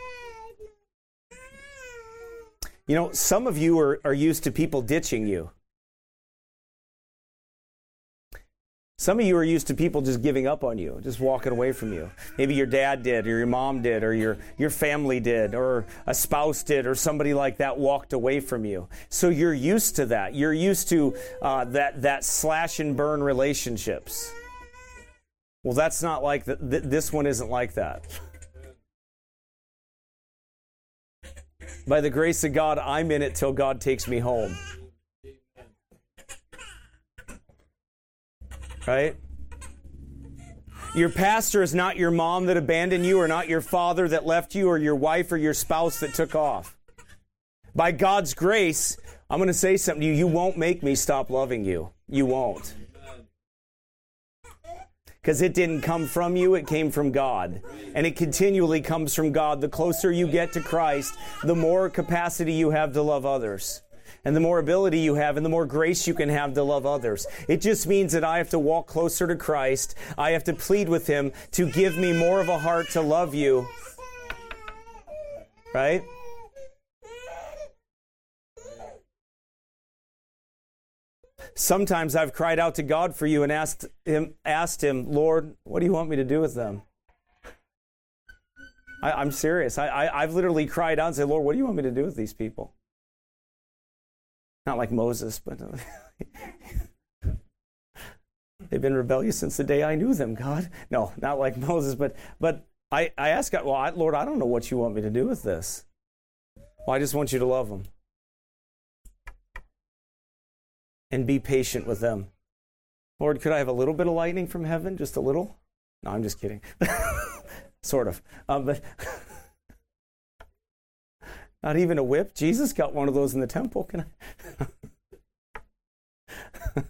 You know, some of you are, are used to people ditching you. Some of you are used to people just giving up on you, just walking away from you. Maybe your dad did, or your mom did, or your, your family did, or a spouse did, or somebody like that walked away from you. So you're used to that. You're used to uh, that, that slash and burn relationships. Well, that's not like, the, th- this one isn't like that. By the grace of God, I'm in it till God takes me home. Right? Your pastor is not your mom that abandoned you, or not your father that left you, or your wife or your spouse that took off. By God's grace, I'm going to say something to you. You won't make me stop loving you. You won't. Because it didn't come from you, it came from God. And it continually comes from God. The closer you get to Christ, the more capacity you have to love others. And the more ability you have, and the more grace you can have to love others. It just means that I have to walk closer to Christ. I have to plead with Him to give me more of a heart to love you. Right? Sometimes I've cried out to God for you and asked Him, asked Him, Lord, what do you want me to do with them? I, I'm serious. I, I, I've literally cried out and said, Lord, what do you want me to do with these people? Not like Moses, but uh, they've been rebellious since the day I knew them, God. No, not like Moses, but but I, I asked God, well, I, Lord, I don't know what you want me to do with this. Well, I just want you to love them. And be patient with them. Lord, could I have a little bit of lightning from heaven? Just a little? No, I'm just kidding. Sort of. Um, but not even a whip. Jesus got one of those in the temple. Can I?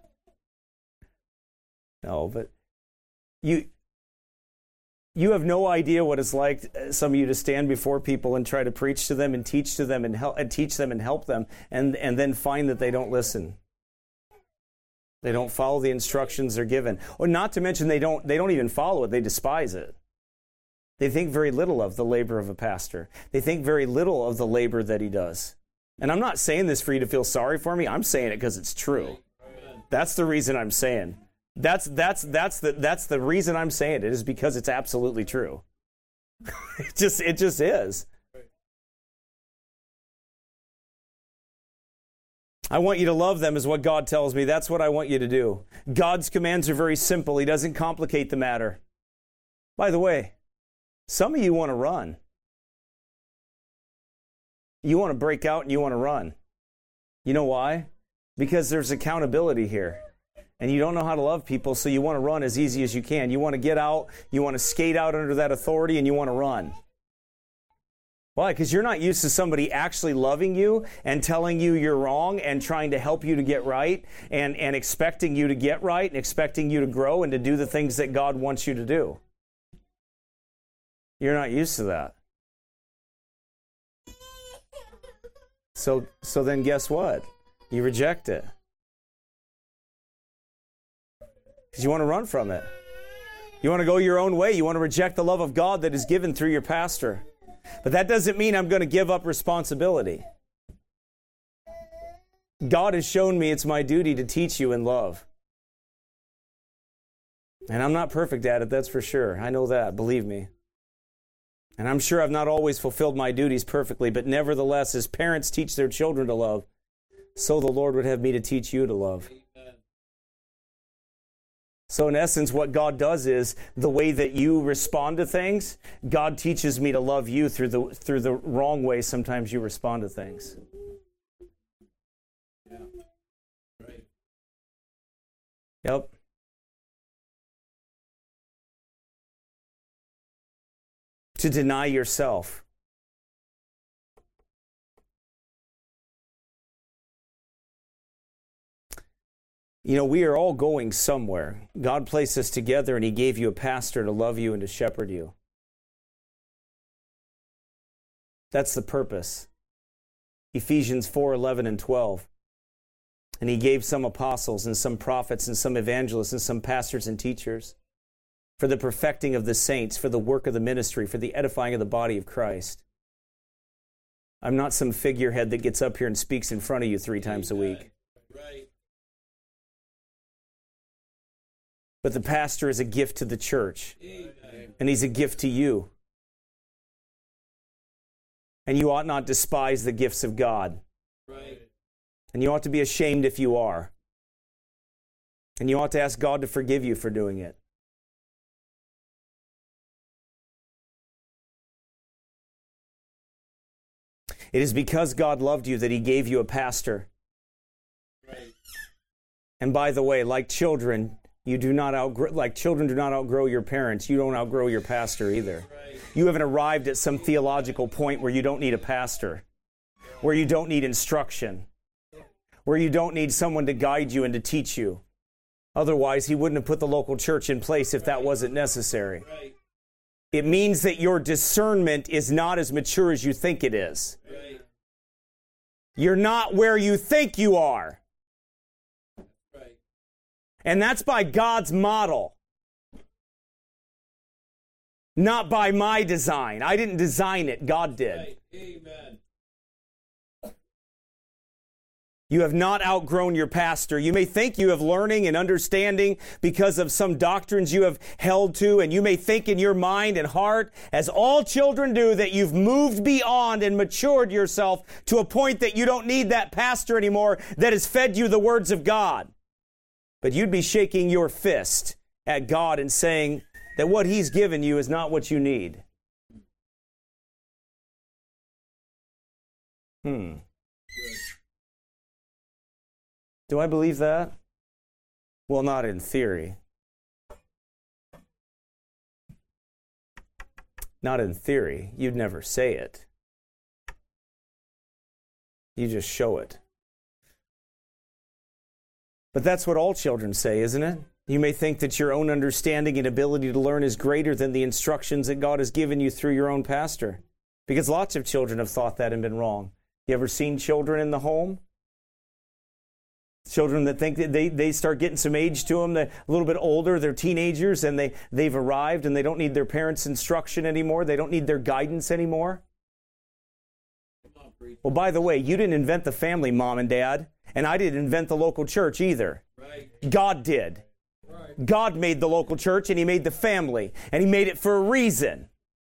No, but you you have no idea what it's like, some of you, to stand before people and try to preach to them and teach to them and help and teach them and help them, and, and then find that they don't listen. They don't follow the instructions they're given. Or not to mention they don't they don't even follow it, they despise it. They think very little of the labor of a pastor. They think very little of the labor that he does. And I'm not saying this for you to feel sorry for me. I'm saying it because it's true. That's the reason I'm saying. That's that's that's the that's the reason I'm saying it, is because it's absolutely true. it just it just is. I want you to love them is what God tells me. That's what I want you to do. God's commands are very simple. He doesn't complicate the matter. By the way, some of you want to run. You want to break out and you want to run. You know why? Because there's accountability here. And you don't know how to love people, so you want to run as easy as you can. You want to get out, you want to skate out under that authority, and you want to run. Why? Because you're not used to somebody actually loving you and telling you you're wrong and trying to help you to get right and, and expecting you to get right and expecting you to grow and to do the things that God wants you to do. You're not used to that. So, so then guess what? You reject it. Because you want to run from it. You want to go your own way. You want to reject the love of God that is given through your pastor. But that doesn't mean I'm going to give up responsibility. God has shown me it's my duty to teach you in love. And I'm not perfect at it, that's for sure. I know that, believe me. And I'm sure I've not always fulfilled my duties perfectly, but nevertheless, as parents teach their children to love, so the Lord would have me to teach you to love. So in essence, what God does is the way that you respond to things, God teaches me to love you through the through the wrong way sometimes you respond to things. Yeah. Right. Yep. To deny yourself. You know, we are all going somewhere. God placed us together and He gave you a pastor to love you and to shepherd you. That's the purpose. Ephesians four, eleven and twelve. And He gave some apostles and some prophets and some evangelists and some pastors and teachers for the perfecting of the saints, for the work of the ministry, for the edifying of the body of Christ. I'm not some figurehead that gets up here and speaks in front of you three times a week. Right. But the pastor is a gift to the church. Amen. And he's a gift to you. And you ought not despise the gifts of God. Right. And you ought to be ashamed if you are. And you ought to ask God to forgive you for doing it. It is because God loved you that He gave you a pastor. Right. And by the way, like children, you do not outgrow, like children do not outgrow your parents. You don't outgrow your pastor either. Right. You haven't arrived at some theological point where you don't need a pastor, where you don't need instruction, where you don't need someone to guide you and to teach you. Otherwise, He wouldn't have put the local church in place if that wasn't necessary. Right. It means that your discernment is not as mature as you think it is. Right. You're not where you think you are. Right. And that's by God's model. Not by my design. I didn't design it. God did. Right. Amen. You have not outgrown your pastor. You may think you have learning and understanding because of some doctrines you have held to, and you may think in your mind and heart, as all children do, that you've moved beyond and matured yourself to a point that you don't need that pastor anymore that has fed you the words of God. But you'd be shaking your fist at God and saying that what He's given you is not what you need. Hmm. Do I believe that? Well, not in theory. Not in theory. You'd never say it. You just show it. But that's what all children say, isn't it? You may think that your own understanding and ability to learn is greater than the instructions that God has given you through your own pastor. Because lots of children have thought that and been wrong. You ever seen children in the home? Children that think that they, they start getting some age to them, they're a little bit older, they're teenagers, and they, they've arrived and they don't need their parents' instruction anymore. They don't need their guidance anymore. Well, by the way, you didn't invent the family, Mom and Dad, and I didn't invent the local church either. Right. God did. Right. God made the local church, and He made the family, and He made it for a reason.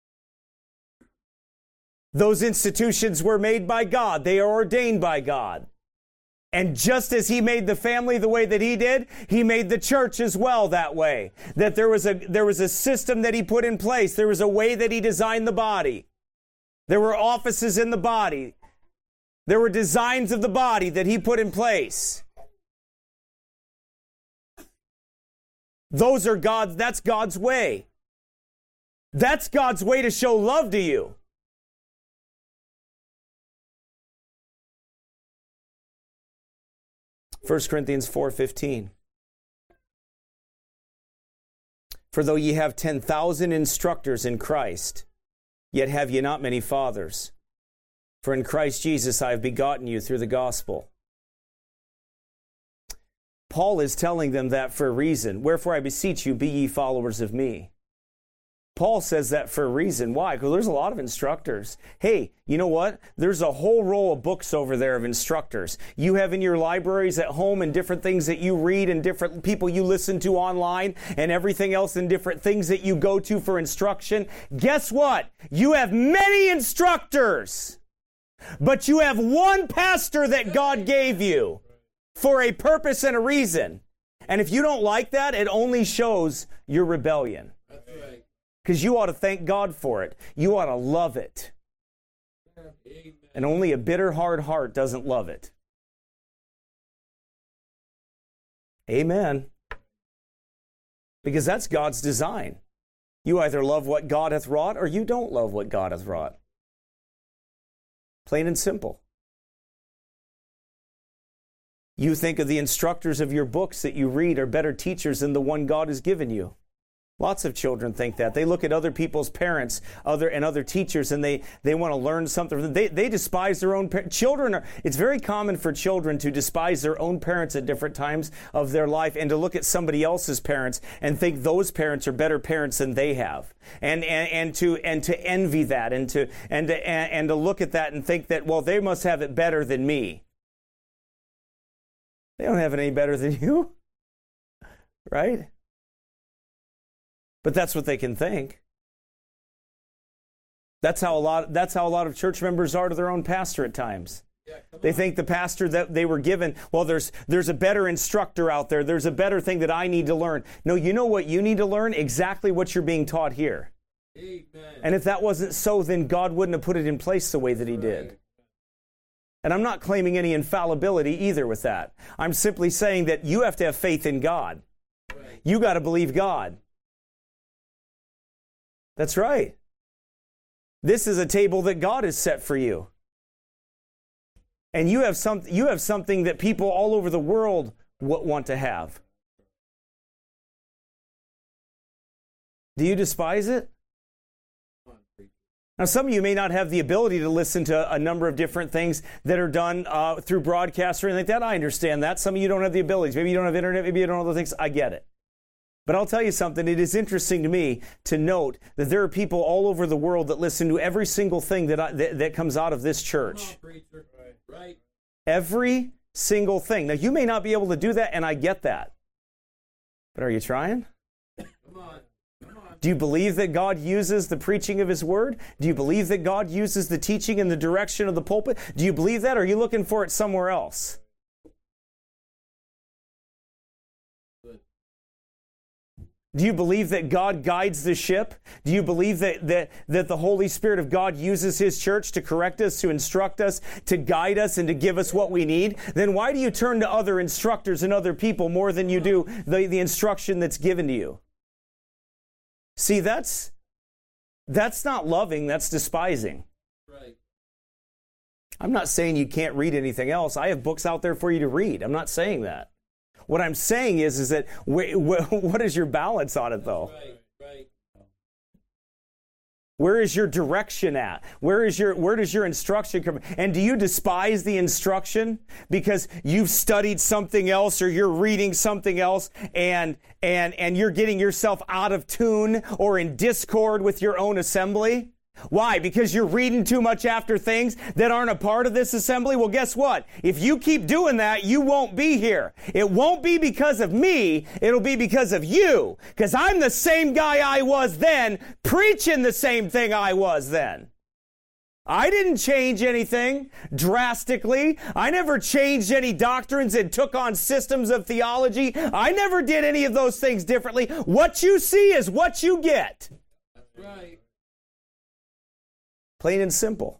Those institutions were made by God. They are ordained by God. And just as He made the family the way that He did, He made the church as well that way. That there was a there was a system that He put in place. There was a way that He designed the body. There were offices in the body. There were designs of the body that He put in place. Those are God's, that's God's way. That's God's way to show love to you. First Corinthians four fifteen. For though ye have ten thousand instructors in Christ, yet have ye not many fathers. For in Christ Jesus I have begotten you through the gospel. Paul is telling them that for a reason. Wherefore I beseech you, be ye followers of me. Paul says that for a reason. Why? Because there's a lot of instructors. Hey, you know what? There's a whole roll of books over there of instructors. You have in your libraries at home and different things that you read and different people you listen to online and everything else and different things that you go to for instruction. Guess what? You have many instructors, but you have one pastor that God gave you for a purpose and a reason. And if you don't like that, it only shows your rebellion. That's right. Because you ought to thank God for it. You ought to love it. Amen. And only a bitter, hard heart doesn't love it. Amen. Because that's God's design. You either love what God hath wrought or you don't love what God hath wrought. Plain and simple. You think of the instructors of your books that you read are better teachers than the one God has given you. Lots of children think that. They look at other people's parents other and other teachers and they, they want to learn something. They, they despise their own parents. Children are, it's very common for children to despise their own parents at different times of their life and to look at somebody else's parents and think those parents are better parents than they have. And, and, and to, and to envy that and to, and to, and, and to look at that and think that, well, they must have it better than me. They don't have it any better than you. Right? But that's what they can think. That's how a lot that's how a lot of church members are to their own pastor at times. Yeah, They on. think the pastor that they were given, well, there's there's a better instructor out there. There's a better thing that I need to learn. No, you know what you need to learn? Exactly what you're being taught here. Amen. And if that wasn't so, then God wouldn't have put it in place the way that he did. And I'm not claiming any infallibility either with that. I'm simply saying that you have to have faith in God. Right. You got to believe God. That's right. This is a table that God has set for you. And you have some, you have something that people all over the world w- want to have. Do you despise it? Now, some of you may not have the ability to listen to a number of different things that are done uh, through broadcast or anything like that. I understand that. Some of you don't have the abilities. Maybe you don't have internet. Maybe you don't have those things. I get it. But I'll tell you something. It is interesting to me to note that there are people all over the world that listen to every single thing that I, that, that comes out of this church. Come on, preacher. Right. Right. Every single thing. Now, you may not be able to do that, and I get that. But are you trying? Come on. Come on. Do you believe that God uses the preaching of his word? Do you believe that God uses the teaching and the direction of the pulpit? Do you believe that, or are you looking for it somewhere else? Do you believe that God guides the ship? Do you believe that, that, that the Holy Spirit of God uses his church to correct us, to instruct us, to guide us, and to give us what we need? Then why do you turn to other instructors and other people more than you do the, the instruction that's given to you? See, that's, that's not loving, that's despising. Right. I'm not saying you can't read anything else. I have books out there for you to read. I'm not saying that. What I'm saying is, is that wh- wh- what is your balance on it, though? Right. Right. Where is your direction at? Where is your where does your instruction come? And do you despise the instruction because you've studied something else or you're reading something else and and and you're getting yourself out of tune or in discord with your own assembly? Why? Because you're reading too much after things that aren't a part of this assembly? Well, guess what? If you keep doing that, you won't be here. It won't be because of me. It'll be because of you. Because I'm the same guy I was then, preaching the same thing I was then. I didn't change anything drastically. I never changed any doctrines and took on systems of theology. I never did any of those things differently. What you see is what you get. That's right. Plain and simple.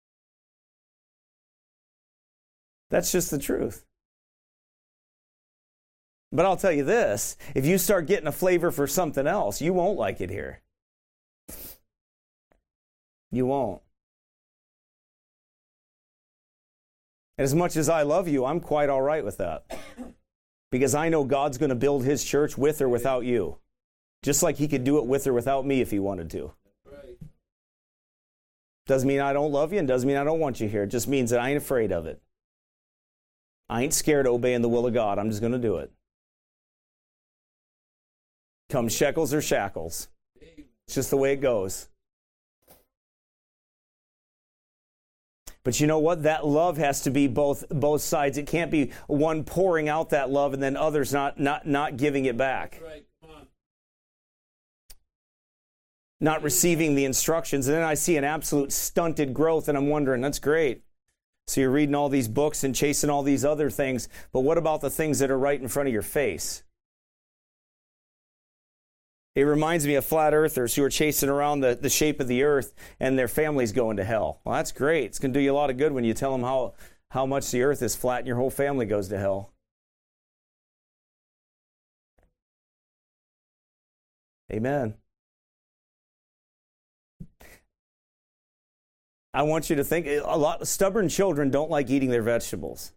That's just the truth. But I'll tell you this, if you start getting a flavor for something else, you won't like it here. You won't. And as much as I love you, I'm quite all right with that. Because I know God's going to build his church with or without you. Just like he could do it with or without me if he wanted to. Right. Doesn't mean I don't love you and doesn't mean I don't want you here. It just means that I ain't afraid of it. I ain't scared of obeying the will of God. I'm just going to do it. Come shekels or shackles. It's just the way it goes. But you know what? That love has to be both both sides. It can't be one pouring out that love and then others not not not giving it back. Right. Come on. Not receiving the instructions. And then I see an absolute stunted growth and I'm wondering, that's great. So you're reading all these books and chasing all these other things, but what about the things that are right in front of your face? It reminds me of flat earthers who are chasing around the, the shape of the earth and their family's going to hell. Well, that's great. It's going to do you a lot of good when you tell them how, how much the earth is flat and your whole family goes to hell. Amen. I want you to think, a lot of stubborn children don't like eating their vegetables.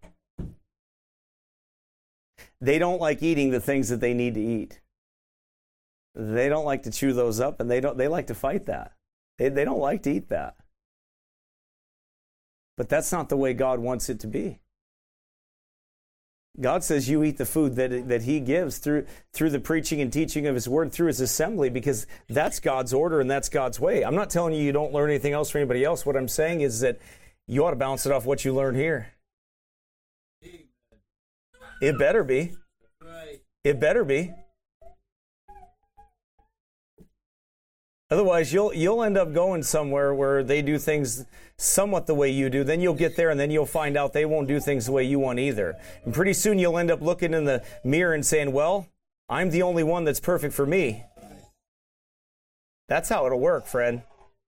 They don't like eating the things that they need to eat. They don't like to chew those up, and they don't. They like to fight that. They, they don't like to eat that. But that's not the way God wants it to be. God says you eat the food that, that he gives through, through the preaching and teaching of his word, through his assembly, because that's God's order and that's God's way. I'm not telling you you don't learn anything else from anybody else. What I'm saying is that you ought to bounce it off what you learned here. It better be. Right. It better be. Otherwise, you'll you'll end up going somewhere where they do things somewhat the way you do. Then you'll get there, and then you'll find out they won't do things the way you want either. And pretty soon you'll end up looking in the mirror and saying, well, I'm the only one that's perfect for me. That's how it'll work, friend.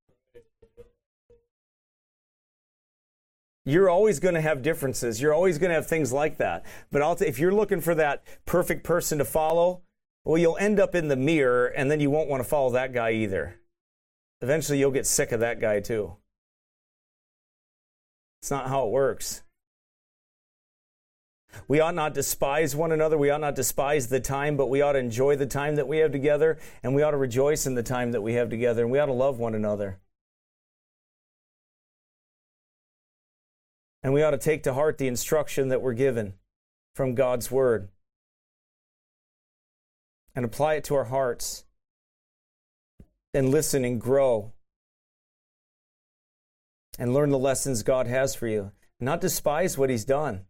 You're always going to have differences. You're always going to have things like that. But I'll t- if you're looking for that perfect person to follow, well, you'll end up in the mirror, and then you won't want to follow that guy either. Eventually, you'll get sick of that guy too. It's not how it works. We ought not despise one another. We ought not despise the time, but we ought to enjoy the time that we have together, and we ought to rejoice in the time that we have together, and we ought to love one another. And we ought to take to heart the instruction that we're given from God's Word and apply it to our hearts and listen and grow and learn the lessons God has for you. Not despise what he's done.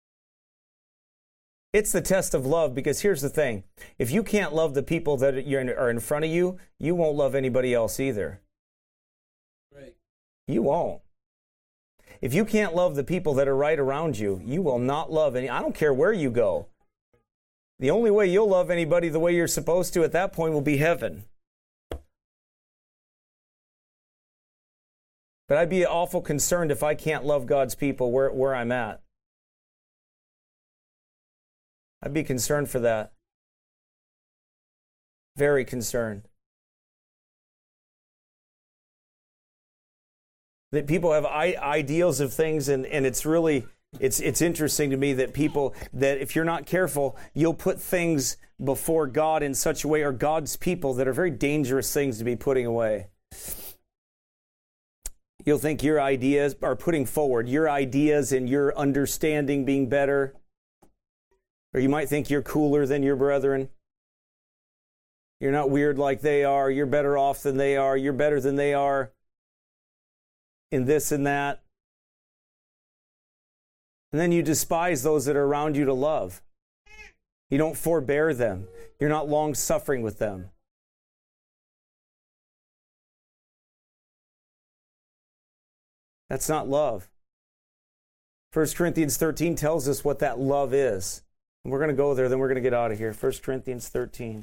It's the test of love, because here's the thing. If you can't love the people that are in front of you, you won't love anybody else either. Right. You won't. If you can't love the people that are right around you, you will not love any. I don't care where you go. The only way you'll love anybody the way you're supposed to at that point will be heaven. But I'd be awful concerned if I can't love God's people where, where I'm at. I'd be concerned for that. Very concerned. That people have I- ideals of things, and, and it's really... It's it's interesting to me that people, that if you're not careful, you'll put things before God in such a way, or God's people, that are very dangerous things to be putting away. You'll think your ideas are putting forward, your ideas and your understanding being better. Or you might think you're cooler than your brethren. You're not weird like they are. You're better off than they are. You're better than they are in this and that. And then you despise those that are around you to love. You don't forbear them. You're not long-suffering with them. That's not love. First Corinthians thirteen tells us what that love is. And we're going to go there, then we're going to get out of here. First Corinthians thirteen.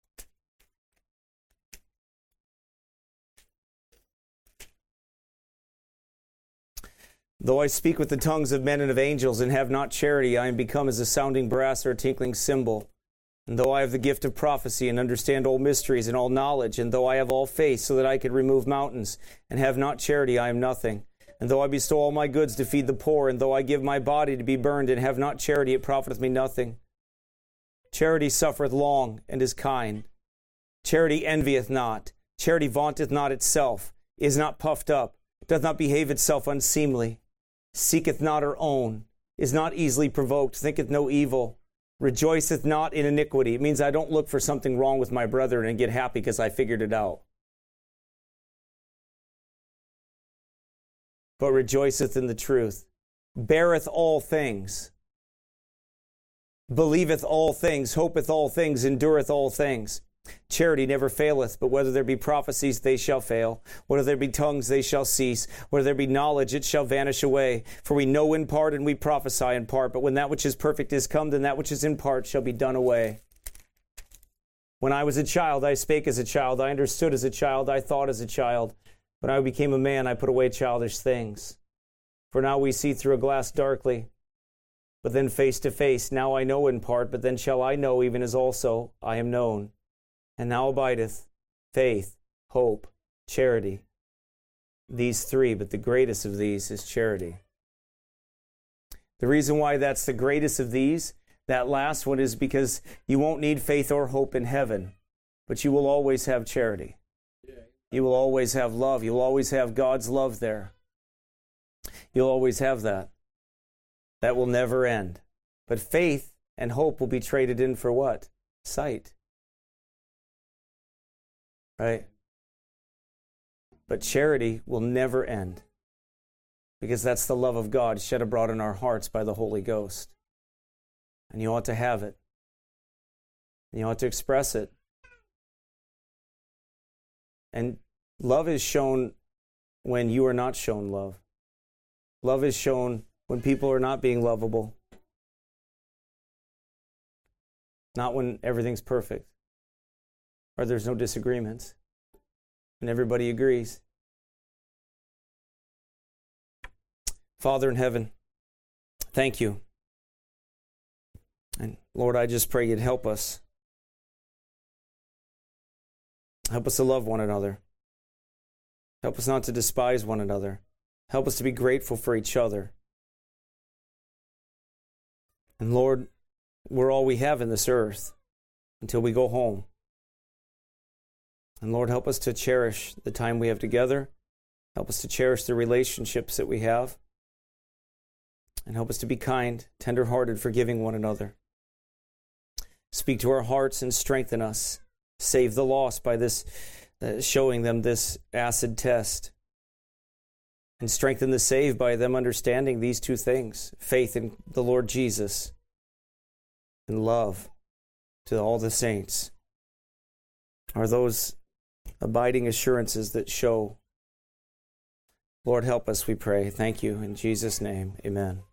Though I speak with the tongues of men and of angels and have not charity, I am become as a sounding brass or a tinkling cymbal. And though I have the gift of prophecy and understand all mysteries and all knowledge, and though I have all faith so that I could remove mountains and have not charity, I am nothing. And though I bestow all my goods to feed the poor, and though I give my body to be burned, and have not charity, it profiteth me nothing. Charity suffereth long, and is kind. Charity envieth not. Charity vaunteth not itself, is not puffed up, doth not behave itself unseemly, seeketh not her own, is not easily provoked, thinketh no evil, rejoiceth not in iniquity. It means I don't look for something wrong with my brother and get happy because I figured it out. But rejoiceth in the truth, beareth all things, believeth all things, hopeth all things, endureth all things. Charity never faileth, but whether there be prophecies, they shall fail. Whether there be tongues, they shall cease. Whether there be knowledge, it shall vanish away. For we know in part, and we prophesy in part. But when that which is perfect is come, then that which is in part shall be done away. When I was a child, I spake as a child. I understood as a child. I thought as a child. When I became a man, I put away childish things. For now we see through a glass darkly, but then face to face. Now I know in part, but then shall I know, even as also I am known. And now abideth faith, hope, charity. These three, but the greatest of these is charity. The reason why that's the greatest of these, that last one, is because you won't need faith or hope in heaven, but you will always have charity. You will always have love. You'll always have God's love there. You'll always have that. That will never end. But faith and hope will be traded in for what? Sight. Right? But charity will never end, because that's the love of God shed abroad in our hearts by the Holy Ghost. And you ought to have it. And you ought to express it. And love is shown when you are not shown love. Love is shown when people are not being lovable. Not when everything's perfect, or there's no disagreements, and everybody agrees. Father in heaven, thank you. And Lord, I just pray you'd help us. Help us to love one another. Help us not to despise one another. Help us to be grateful for each other. And Lord, we're all we have in this earth until we go home. And Lord, help us to cherish the time we have together. Help us to cherish the relationships that we have. And help us to be kind, tender-hearted, forgiving one another. Speak to our hearts and strengthen us. Save the lost by this, uh, showing them this acid test. And strengthen the saved by them understanding these two things: faith in the Lord Jesus and love to all the saints are those abiding assurances that show. Lord, help us, we pray. Thank you. In Jesus' name, amen.